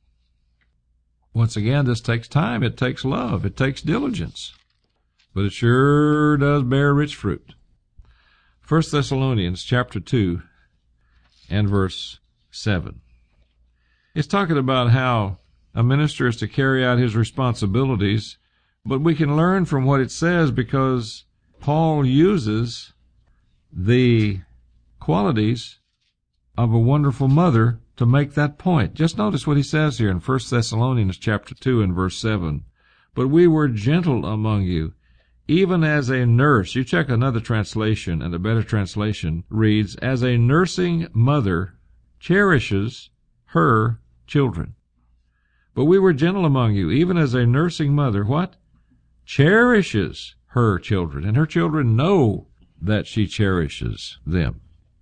once again, this takes time, it takes love, it takes diligence, but it sure does bear rich fruit. 1 Thessalonians chapter 2 and verse 7. It's talking about how a minister is to carry out his responsibilities, but we can learn from what it says because Paul uses the qualities of a wonderful mother to make that point. Just notice what he says here in 1 Thessalonians chapter 2 and verse 7. But we were gentle among you, even as a nurse. You check another translation, and a better translation reads, as a nursing mother cherishes her children. But we were gentle among you, even as a nursing mother, what? Cherishes her children, and her children know that she cherishes them.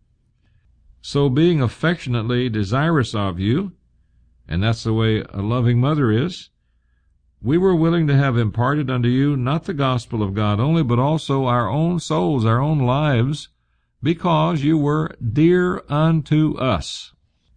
So being affectionately desirous of you, and that's the way a loving mother is, we were willing to have imparted unto you not the gospel of God only, but also our own souls, our own lives, because you were dear unto us.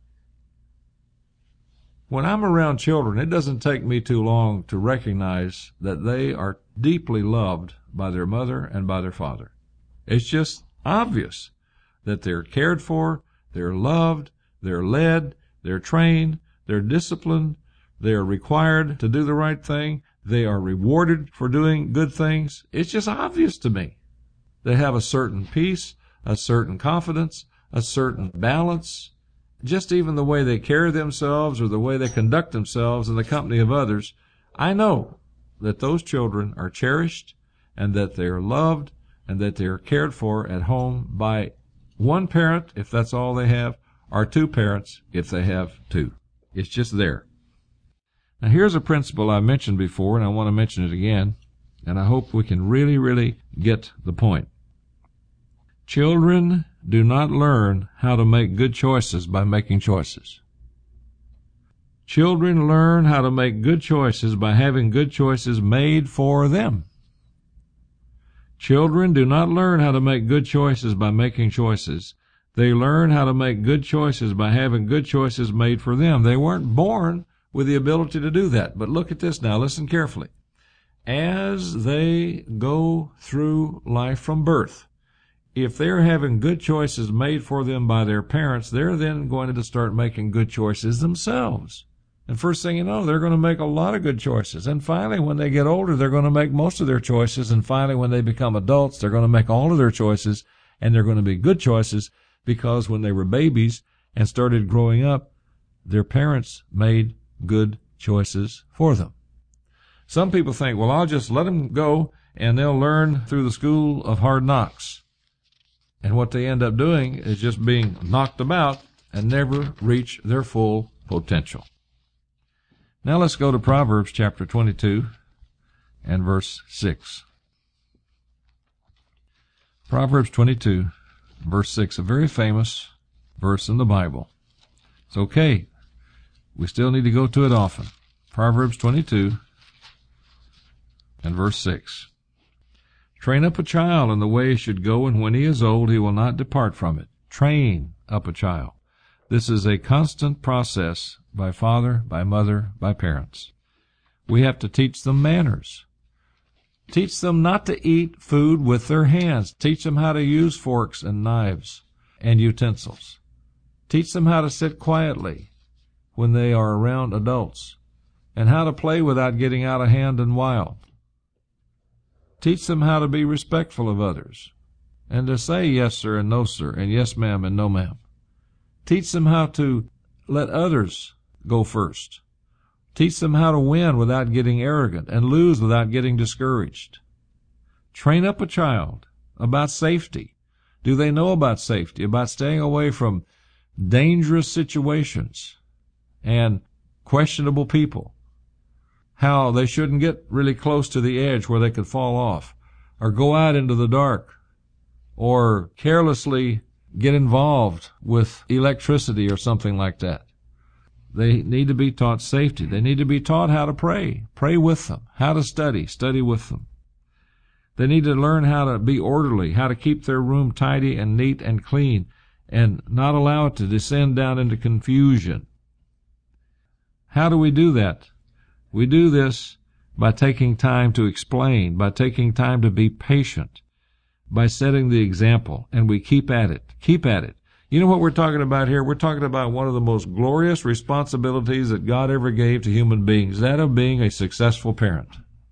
When I'm around children, it doesn't take me too long to recognize that they are deeply loved by their mother and by their father. It's just obvious that they're cared for, they're loved, they're led, they're trained, they're disciplined, they are required to do the right thing, they are rewarded for doing good things. It's just obvious to me. They have a certain peace, a certain confidence, a certain balance. Just even the way they carry themselves or the way they conduct themselves in the company of others, I know that those children are cherished and that they are loved and that they are cared for at home by one parent, if that's all they have, or two parents, if they have two. It's just there. Now here's a principle I mentioned before, and I want to mention it again, and I hope we can really, really get the point. Children do not learn how to make good choices by making choices. Children learn how to make good choices by having good choices made for them. Children do not learn how to make good choices by making choices. They learn how to make good choices by having good choices made for them. They weren't born with the ability to do that. But look at this now. Listen carefully. As they go through life from birth, if they're having good choices made for them by their parents, they're then going to start making good choices themselves. And first thing you know, they're going to make a lot of good choices. And finally, when they get older, they're going to make most of their choices. And finally, when they become adults, they're going to make all of their choices. And they're going to be good choices because when they were babies and started growing up, their parents made good choices for them. Some people think, well, I'll just let them go and they'll learn through the school of hard knocks. And what they end up doing is just being knocked about and never reach their full potential. Now let's go to Proverbs chapter 22 and verse 6. Proverbs 22, verse 6, a very famous verse in the Bible. It's okay. We still need to go to it often. Proverbs 22 and verse 6. Train up a child in the way he should go, and when he is old, he will not depart from it. Train up a child. This is a constant process by father, by mother, by parents. We have to teach them manners. Teach them not to eat food with their hands. Teach them how to use forks and knives and utensils. Teach them how to sit quietly when they are around adults, and how to play without getting out of hand and wild. Teach them how to be respectful of others, and to say yes, sir, and no, sir, and yes, ma'am, and no, ma'am. Teach them how to let others go first. Teach them how to win without getting arrogant and lose without getting discouraged. Train up a child about safety. Do they know about safety, about staying away from dangerous situations and questionable people? How they shouldn't get really close to the edge where they could fall off, or go out into the dark, or carelessly get involved with electricity or something like that. They need to be taught safety. They need to be taught how to pray with them, how to study with them. They need to learn how to be orderly, how to keep their room tidy and neat and clean, and not allow it to descend down into confusion. How do we do that? We do this by taking time to explain, by taking time to be patient, by setting the example, and we keep at it. Keep at it. You know what we're talking about here? We're talking about one of the most glorious responsibilities that God ever gave to human beings, that of being a successful parent.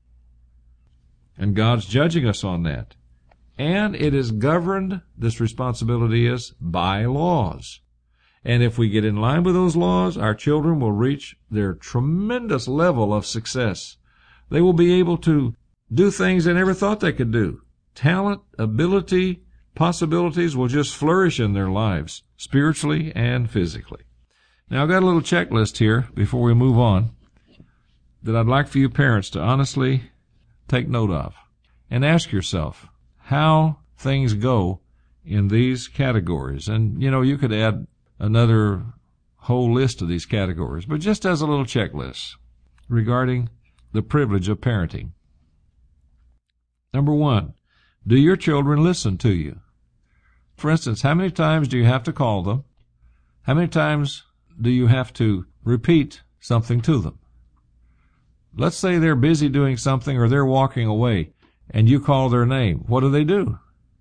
And God's judging us on that. And it is governed, this responsibility is, by laws. And if we get in line with those laws, our children will reach their tremendous level of success. They will be able to do things they never thought they could do. Talent, ability, possibilities will just flourish in their lives, spiritually and physically. Now, I've got a little checklist here before we move on that I'd like for you parents to honestly take note of and ask yourself how things go in these categories. And, you could add another whole list of these categories, but just as a little checklist regarding the privilege of parenting. Number 1, do your children listen to you? For instance, how many times do you have to call them? How many times do you have to repeat something to them? Let's say they're busy doing something or they're walking away and you call their name. What do?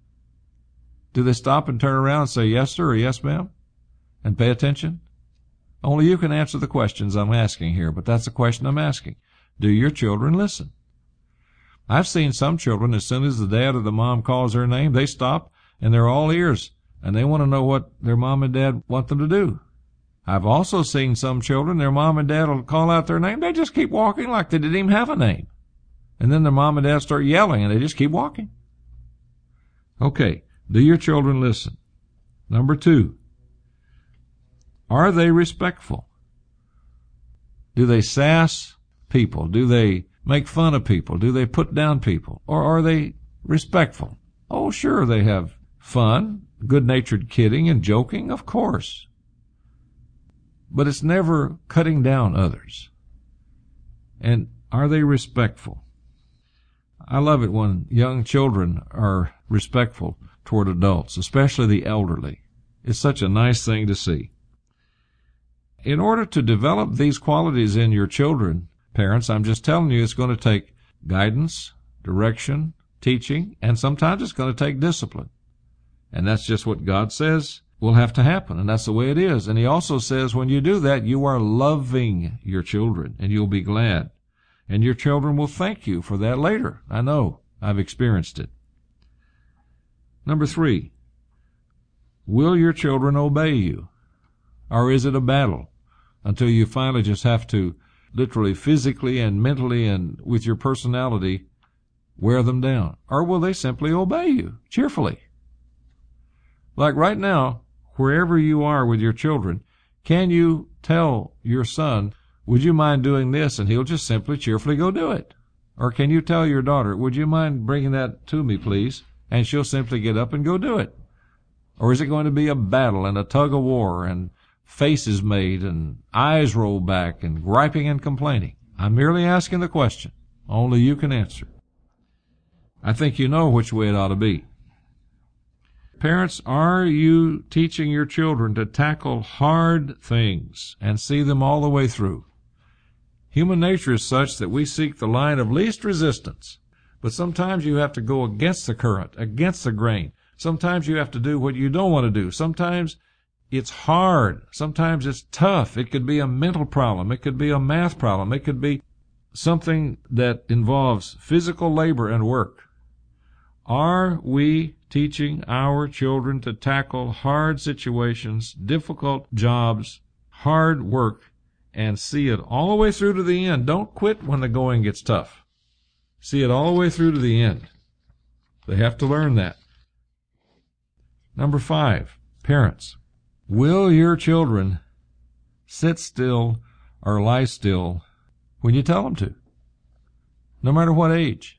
Do they stop and turn around and say yes, sir, or yes, ma'am, and pay attention? Only you can answer the questions I'm asking here, but that's the question I'm asking. Do your children listen? I've seen some children, as soon as the dad or the mom calls their name, they stop and they're all ears, and they want to know what their mom and dad want them to do. I've also seen some children, their mom and dad will call out their name, they just keep walking like they didn't even have a name. And then their mom and dad start yelling, and they just keep walking. Okay, do your children listen? Number 2, are they respectful? Do they sass people? Do they make fun of people? Do they put down people? Or are they respectful? Oh, sure, they have fun, good-natured kidding and joking, of course. But it's never cutting down others. And are they respectful? I love it when young children are respectful toward adults, especially the elderly. It's such a nice thing to see. In order to develop these qualities in your children, parents, I'm just telling you, it's going to take guidance, direction, teaching, and sometimes it's going to take discipline. And that's just what God says will have to happen, and that's the way it is. And He also says when you do that, you are loving your children, and you'll be glad. And your children will thank you for that later. I know. I've experienced it. Number 3, will your children obey you? Or is it a battle until you finally just have to literally, physically, and mentally, and with your personality, wear them down? Or will they simply obey you cheerfully? Like right now, wherever you are with your children, can you tell your son, would you mind doing this? And he'll just simply cheerfully go do it. Or can you tell your daughter, would you mind bringing that to me, please? And she'll simply get up and go do it. Or is it going to be a battle and a tug of war and faces made and eyes rolled back and griping and complaining? I'm merely asking the question. Only you can answer. I think you know which way it ought to be. Parents, are you teaching your children to tackle hard things and see them all the way through? Human nature is such that we seek the line of least resistance, but sometimes you have to go against the current, against the grain. Sometimes you have to do what you don't want to do. Sometimes it's hard. Sometimes it's tough. It could be a mental problem. It could be a math problem. It could be something that involves physical labor and work. Are we teaching our children to tackle hard situations, difficult jobs, hard work, and see it all the way through to the end? Don't quit when the going gets tough. See it all the way through to the end. They have to learn that. Number 5, parents. Will your children sit still or lie still when you tell them to? No matter what age.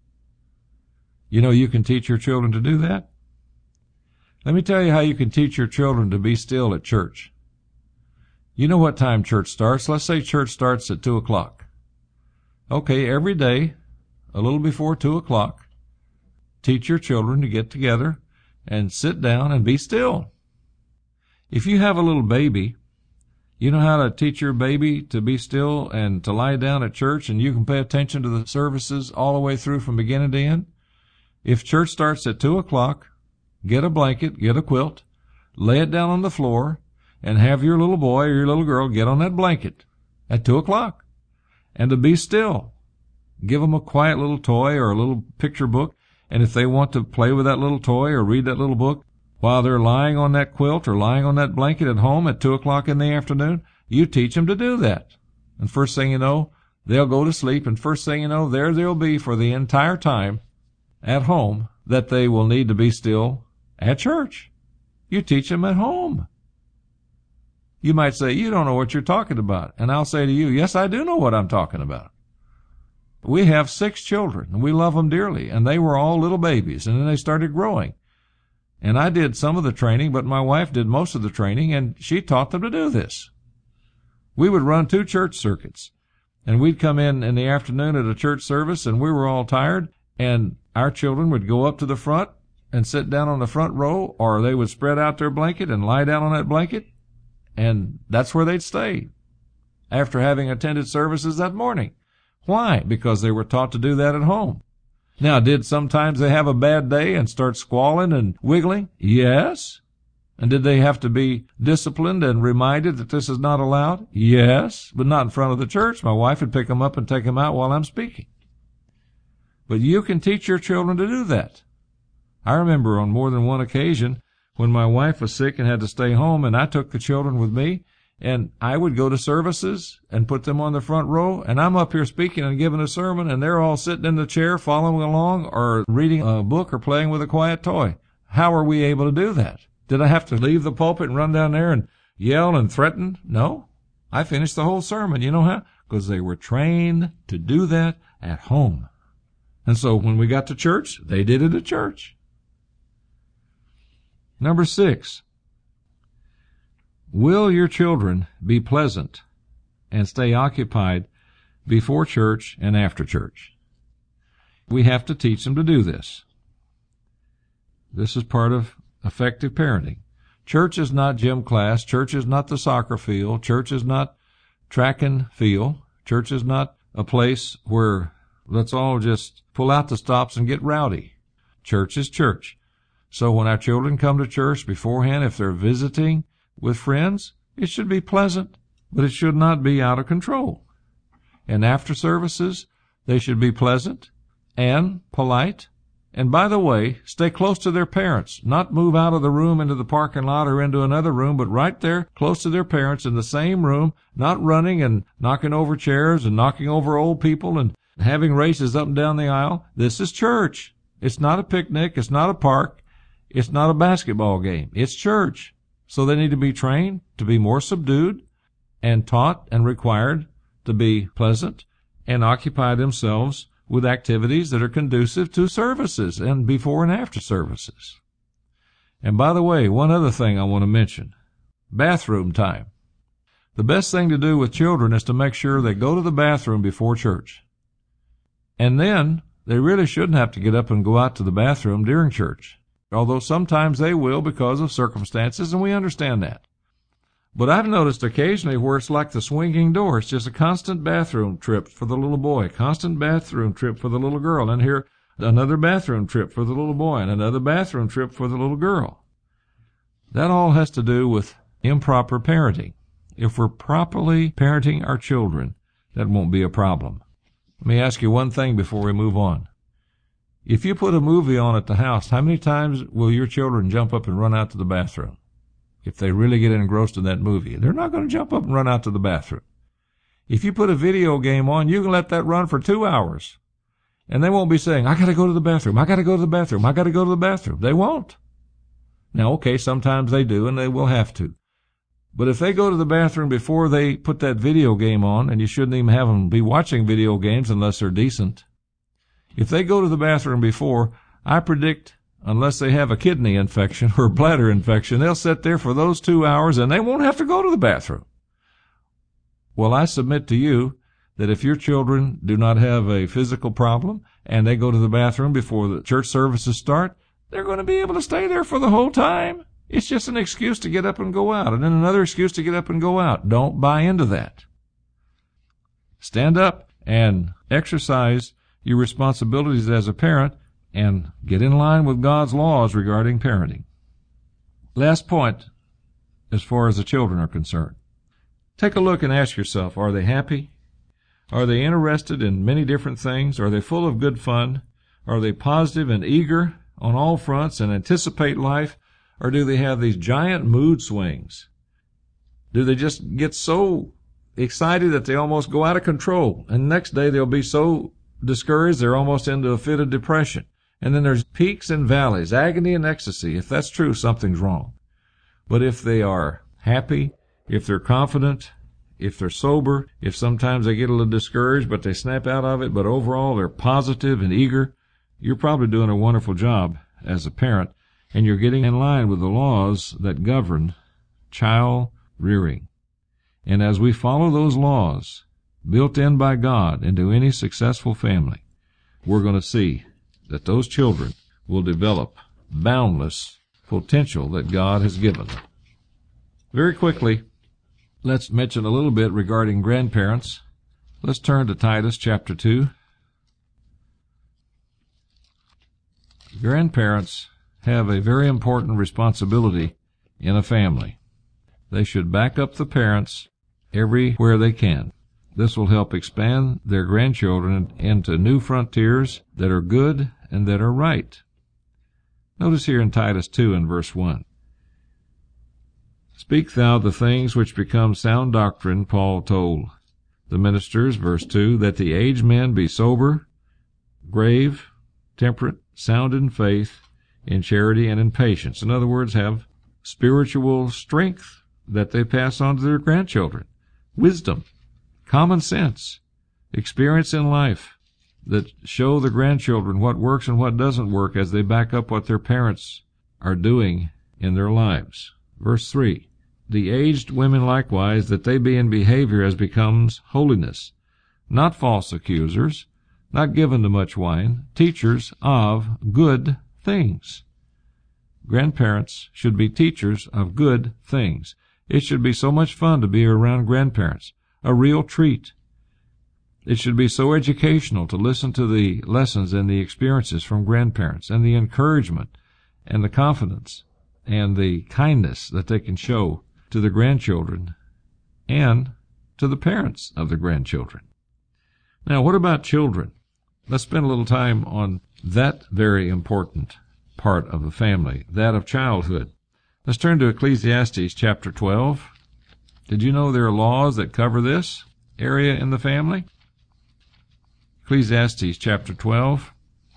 You know you can teach your children to do that? Let me tell you how you can teach your children to be still at church. You know what time church starts. Let's say church starts at 2 o'clock. Okay, every day, a little before 2 o'clock, teach your children to get together and sit down and be still. If you have a little baby, you know how to teach your baby to be still and to lie down at church, and you can pay attention to the services all the way through from beginning to end? If church starts at 2 o'clock, get a blanket, get a quilt, lay it down on the floor, and have your little boy or your little girl get on that blanket at 2 o'clock. And to be still. Give them a quiet little toy or a little picture book, and if they want to play with that little toy or read that little book while they're lying on that quilt or lying on that blanket at home at 2 o'clock in the afternoon, you teach them to do that. And first thing you know, they'll go to sleep, and first thing you know, there they'll be for the entire time at home that they will need to be still at church. You teach them at home. You might say, you don't know what you're talking about. And I'll say to you, yes, I do know what I'm talking about. We have 6 children, and we love them dearly, and they were all little babies, and then they started growing. And I did some of the training, but my wife did most of the training, and she taught them to do this. We would run 2 church circuits, and we'd come in the afternoon at a church service, and we were all tired, and our children would go up to the front and sit down on the front row, or they would spread out their blanket and lie down on that blanket, and that's where they'd stay after having attended services that morning. Why? Because they were taught to do that at home. Now, did sometimes they have a bad day and start squalling and wiggling? Yes. And did they have to be disciplined and reminded that this is not allowed? Yes, but not in front of the church. My wife would pick them up and take them out while I'm speaking. But you can teach your children to do that. I remember on more than one occasion when my wife was sick and had to stay home, and I took the children with me, and I would go to services and put them on the front row, and I'm up here speaking and giving a sermon, and they're all sitting in the chair following along or reading a book or playing with a quiet toy. How are we able to do that? Did I have to leave the pulpit and run down there and yell and threaten? No. I finished the whole sermon. You know how? Because they were trained to do that at home. And so when we got to church, they did it at church. Number 6. Will your children be pleasant and stay occupied before church and after church? We have to teach them to do this. This is part of effective parenting. Church is not gym class. Church is not the soccer field. Church is not track and field. Church is not a place where let's all just pull out the stops and get rowdy. Church is church. So when our children come to church beforehand, if they're visiting with friends, it should be pleasant, but it should not be out of control. And after services, they should be pleasant and polite. And by the way, stay close to their parents, not move out of the room into the parking lot or into another room, but right there close to their parents in the same room, not running and knocking over chairs and knocking over old people and having races up and down the aisle. This is church. It's not a picnic. It's not a park. It's not a basketball game. It's church. So they need to be trained to be more subdued and taught and required to be pleasant and occupy themselves with activities that are conducive to services and before and after services. And by the way, one other thing I want to mention, bathroom time. The best thing to do with children is to make sure they go to the bathroom before church. And then, they really shouldn't have to get up and go out to the bathroom during church, although sometimes they will because of circumstances, and we understand that. But I've noticed occasionally where it's like the swinging door. It's just a constant bathroom trip for the little boy, constant bathroom trip for the little girl, and here another bathroom trip for the little boy and another bathroom trip for the little girl. That all has to do with improper parenting. If we're properly parenting our children, that won't be a problem. Let me ask you one thing before we move on. If you put a movie on at the house, how many times will your children jump up and run out to the bathroom? If they really get engrossed in that movie, they're not going to jump up and run out to the bathroom. If you put a video game on, you can let that run for 2 hours. And they won't be saying, I got to go to the bathroom, I got to go to the bathroom, I got to go to the bathroom. They won't. Now, okay, sometimes they do, and they will have to. But if they go to the bathroom before they put that video game on, and you shouldn't even have them be watching video games unless they're decent, if they go to the bathroom before, I predict, unless they have a kidney infection or a bladder infection, they'll sit there for those 2 hours and they won't have to go to the bathroom. Well, I submit to you that if your children do not have a physical problem and they go to the bathroom before the church services start, they're going to be able to stay there for the whole time. It's just an excuse to get up and go out, and then another excuse to get up and go out. Don't buy into that. Stand up and exercise your responsibilities as a parent and get in line with God's laws regarding parenting. Last point, as far as the children are concerned. Take a look and ask yourself, are they happy? Are they interested in many different things? Are they full of good fun? Are they positive and eager on all fronts and anticipate life? Or do they have these giant mood swings? Do they just get so excited that they almost go out of control, and the next day they'll be so discouraged they're almost into a fit of depression? And then there's peaks and valleys, agony and ecstasy. If that's true, something's wrong. But if they are happy, if they're confident, if they're sober, if sometimes they get a little discouraged but they snap out of it, but overall they're positive and eager, you're probably doing a wonderful job as a parent, and you're getting in line with the laws that govern child rearing. And as we follow those laws, built in by God into any successful family, we're going to see that those children will develop boundless potential that God has given them. Very quickly, let's mention a little bit regarding grandparents. Let's turn to Titus chapter 2. Grandparents have a very important responsibility in a family. They should back up the parents everywhere they can. This will help expand their grandchildren into new frontiers that are good and that are right. Notice here in Titus 2 and verse 1. Speak thou the things which become sound doctrine, Paul told the ministers, verse 2, that the aged men be sober, grave, temperate, sound in faith, in charity, and in patience. In other words, have spiritual strength that they pass on to their grandchildren. Wisdom, common sense, experience in life that show the grandchildren what works and what doesn't work as they back up what their parents are doing in their lives. Verse 3, the aged women likewise, that they be in behavior as becomes holiness, not false accusers, not given to much wine, teachers of good things. Grandparents should be teachers of good things. It should be so much fun to be around grandparents, a real treat. It should be so educational to listen to the lessons and the experiences from grandparents, and the encouragement and the confidence and the kindness that they can show to the grandchildren and to the parents of the grandchildren. Now, what about children? Let's spend a little time on that very important part of the family, that of childhood. Let's turn to Ecclesiastes chapter 12. Did you know there are laws that cover this area in the family? Ecclesiastes chapter 12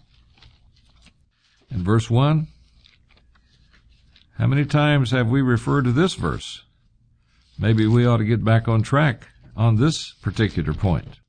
and verse 1. How many times have we referred to this verse? Maybe we ought to get back on track on this particular point.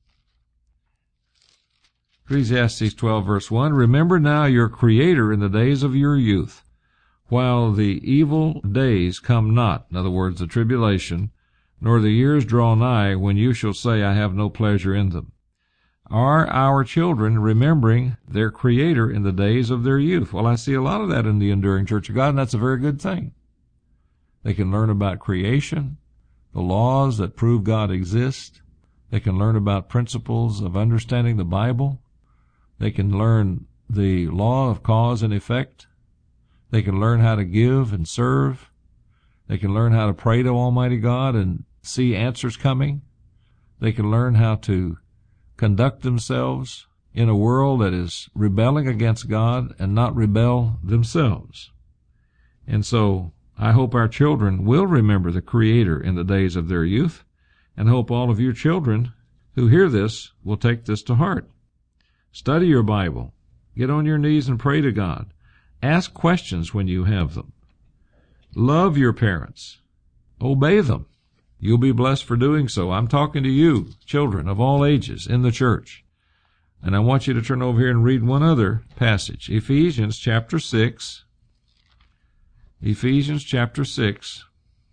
Ecclesiastes 12 verse 1, remember now your Creator in the days of your youth, while the evil days come not, in other words, the tribulation, nor the years draw nigh, when you shall say, I have no pleasure in them. Are our children remembering their Creator in the days of their youth? Well, I see a lot of that in the Enduring Church of God, and that's a very good thing. They can learn about creation, the laws that prove God exists. They can learn about principles of understanding the Bible. They can learn the law of cause and effect. They can learn how to give and serve. They can learn how to pray to Almighty God and see answers coming. They can learn how to conduct themselves in a world that is rebelling against God and not rebel themselves. And so I hope our children will remember the Creator in the days of their youth, and hope all of you children who hear this will take this to heart. Study your Bible. Get on your knees and pray to God. Ask questions when you have them. Love your parents. Obey them. You'll be blessed for doing so. I'm talking to you, children of all ages in the church. And I want you to turn over here and read one other passage. Ephesians chapter 6. Ephesians chapter 6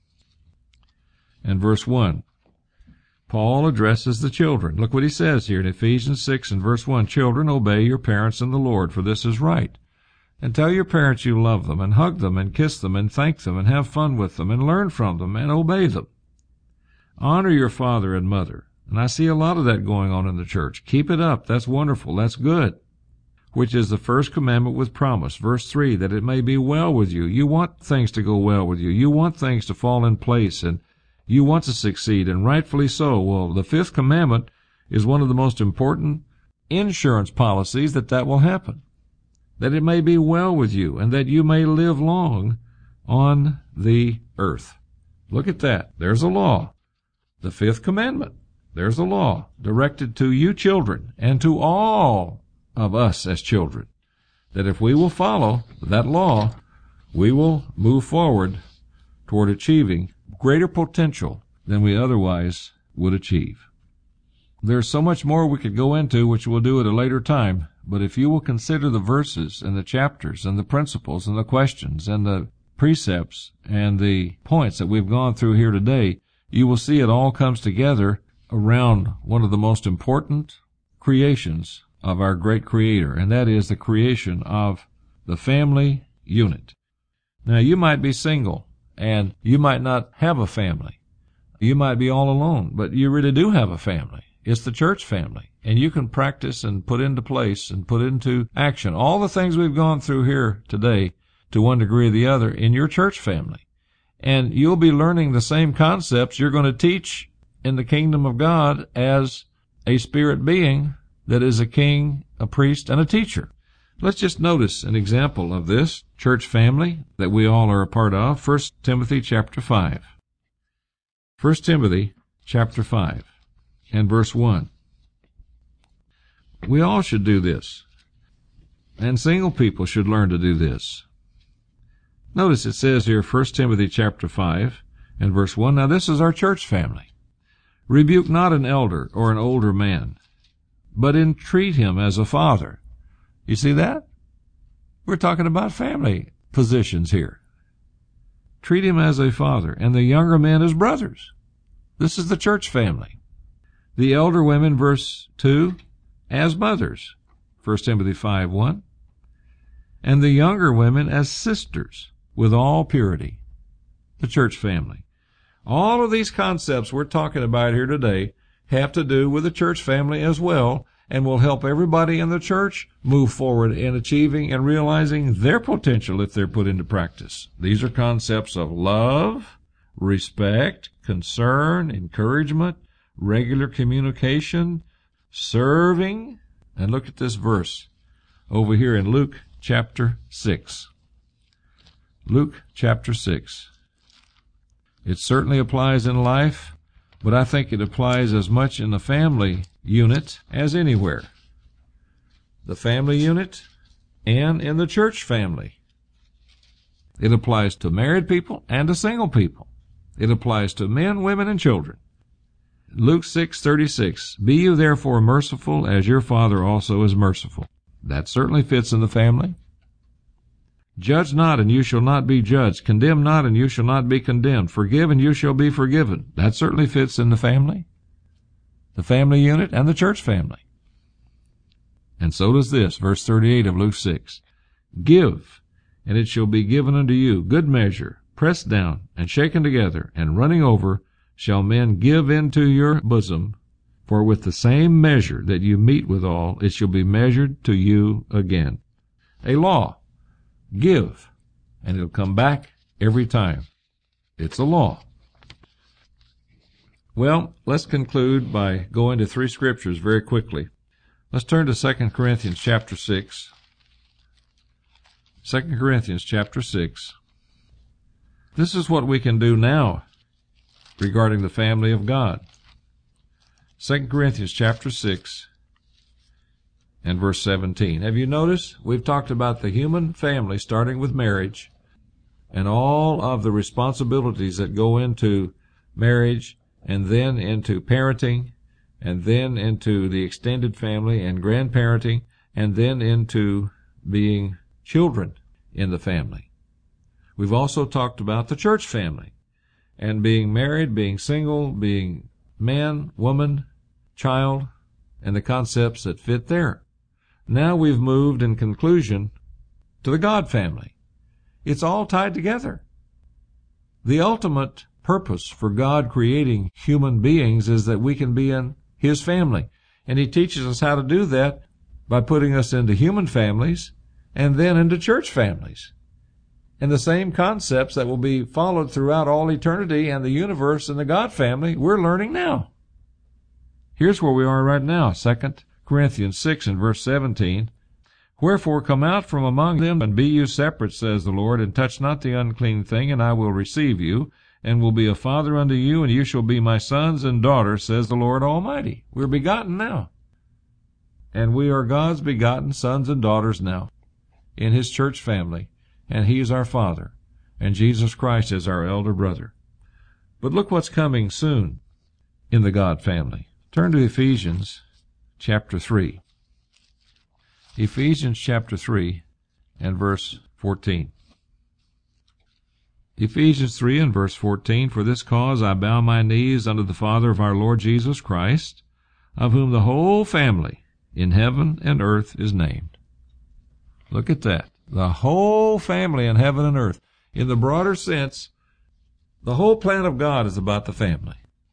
and verse 1. Paul addresses the children. Look what he says here in Ephesians 6 and verse 1. Children, obey your parents in the Lord, for this is right. And tell your parents you love them, and hug them, and kiss them, and thank them, and have fun with them, and learn from them, and obey them. Honor your father and mother. And I see a lot of that going on in the church. Keep it up. That's wonderful. That's good. Which is the first commandment with promise. Verse 3, that it may be well with you. You want things to go well with you. You want things to fall in place, and you want to succeed, and rightfully so. Well, the fifth commandment is one of the most important insurance policies that will happen. That it may be well with you, and that you may live long on the earth. Look at that. There's a law. The fifth commandment. There's a law directed to you children and to all of us as children, that if we will follow that law, we will move forward toward achieving greater potential than we otherwise would achieve. There's so much more we could go into, which we'll do at a later time, but if you will consider the verses and the chapters and the principles and the questions and the precepts and the points that we've gone through here today, you will see it all comes together around one of the most important creations of our great Creator, and that is the creation of the family unit. Now, you might be single, and you might not have a family. You might be all alone, but you really do have a family. It's the church family, and you can practice and put into place and put into action all the things we've gone through here today to one degree or the other in your church family. And you'll be learning the same concepts you're going to teach in the kingdom of God as a spirit being that is a king, a priest, and a teacher. Let's just notice an example of this church family that we all are a part of. 1 Timothy chapter 5. 1 Timothy chapter 5 and verse 1. We all should do this, and single people should learn to do this. Notice it says here, 1 Timothy chapter 5 and verse 1, now this is our church family. Rebuke not an elder or an older man, but entreat him as a father. You see that? We're talking about family positions here. Treat him as a father, and the younger men as brothers. This is the church family. The elder women, verse 2, as mothers, 1 Timothy 5:1, and the younger women as sisters, with all purity, the church family. All of these concepts we're talking about here today have to do with the church family as well, and will help everybody in the church move forward in achieving and realizing their potential if they're put into practice. These are concepts of love, respect, concern, encouragement, regular communication, serving. And look at this verse over here in Luke chapter 6. Luke chapter 6. It certainly applies in life, but I think it applies as much in the family unit as anywhere. The family unit and in the church family. It applies to married people and to single people. It applies to men, women, and children. Luke 6:36, be you therefore merciful as your Father also is merciful. That certainly fits in the family. Judge not, and you shall not be judged. Condemn not, and you shall not be condemned. Forgive, and you shall be forgiven. That certainly fits in the family unit, and the church family. And so does this, verse 38 of Luke 6. Give, and it shall be given unto you, good measure, pressed down, and shaken together, and running over, shall men give into your bosom. For with the same measure that you mete withal, it shall be measured to you again. A law. Give, and it'll come back every time. It's a law. Well, let's conclude by going to 3 scriptures very quickly. Let's turn to 2 Corinthians chapter 6. 2 Corinthians chapter 6. This is what we can do now regarding the family of God. 2 Corinthians chapter 6 and verse 17. Have you noticed? We've talked about the human family starting with marriage and all of the responsibilities that go into marriage and then into parenting and then into the extended family and grandparenting and then into being children in the family. We've also talked about the church family and being married, being single, being man, woman, child, and the concepts that fit there. Now we've moved in conclusion to the God family. It's all tied together. The ultimate purpose for God creating human beings is that we can be in His family. And He teaches us how to do that by putting us into human families and then into church families. And the same concepts that will be followed throughout all eternity and the universe and the God family, we're learning now. Here's where we are right now, 2 Corinthians 6 and verse 17. Wherefore come out from among them, and be you separate, says the Lord, and touch not the unclean thing, and I will receive you, and will be a father unto you, and you shall be my sons and daughters, says the Lord Almighty. We're begotten now. And we are God's begotten sons and daughters now in His church family, and He is our Father, and Jesus Christ is our elder brother. But look what's coming soon in the God family. Turn to Ephesians chapter 3. Ephesians chapter 3 and verse 14. Ephesians 3 and verse 14, For this cause I bow my knees unto the Father of our Lord Jesus Christ, of whom the whole family in heaven and earth is named. Look at that. The whole family in heaven and earth. In the broader sense, the whole plan of God is about the family,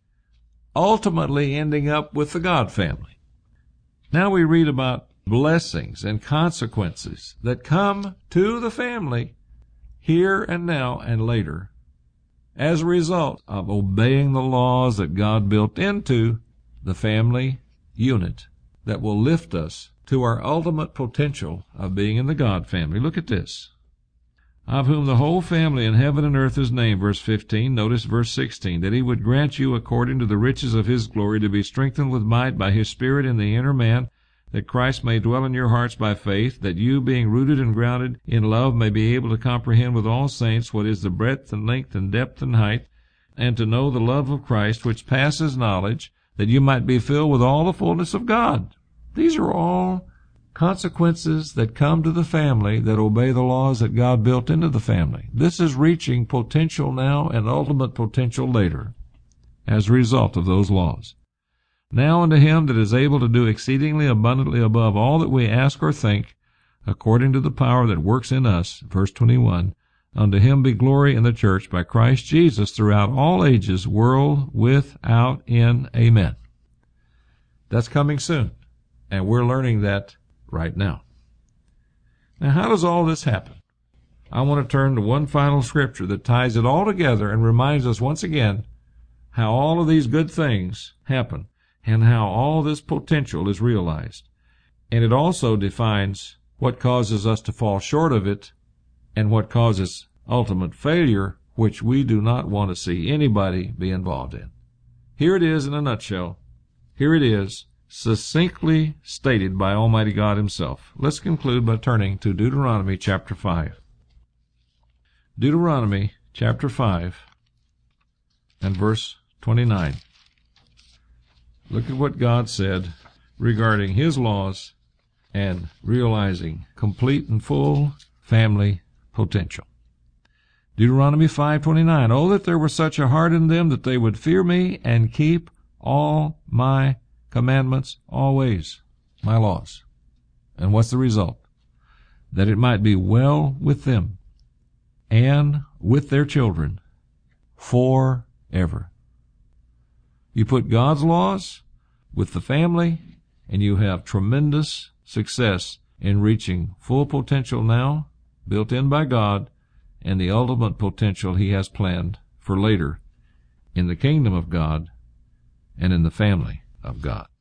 ultimately ending up with the God family. Now we read about blessings and consequences that come to the family here and now and later as a result of obeying the laws that God built into the family unit that will lift us to our ultimate potential of being in the God family. Look at this. Of whom the whole family in heaven and earth is named, verse 15. Notice verse 16, that He would grant you according to the riches of His glory to be strengthened with might by His Spirit in the inner man, that Christ may dwell in your hearts by faith, that you, being rooted and grounded in love, may be able to comprehend with all saints what is the breadth and length and depth and height, and to know the love of Christ, which passes knowledge, that you might be filled with all the fullness of God. These are all consequences that come to the family that obey the laws that God built into the family. This is reaching potential now and ultimate potential later as a result of those laws. Now unto Him that is able to do exceedingly abundantly above all that we ask or think, according to the power that works in us, verse 21, unto Him be glory in the church by Christ Jesus throughout all ages, world without end. Amen. That's coming soon, and we're learning that right now. Now, how does all this happen? I want to turn to one final scripture that ties it all together and reminds us once again how all of these good things happen and how all this potential is realized. And it also defines what causes us to fall short of it and what causes ultimate failure, which we do not want to see anybody be involved in. Here it is in a nutshell. Here it is, succinctly stated by Almighty God Himself. Let's conclude by turning to Deuteronomy chapter 5. Deuteronomy chapter 5 and verse 29. Look at what God said regarding His laws and realizing complete and full family potential. Deuteronomy 5:29. Oh, that there were such a heart in them that they would fear me and keep all my commandments always, my laws. And what's the result? That it might be well with them and with their children forever. You put God's laws with the family, and you have tremendous success in reaching full potential now, built in by God, and the ultimate potential He has planned for later in the kingdom of God and in the family of God.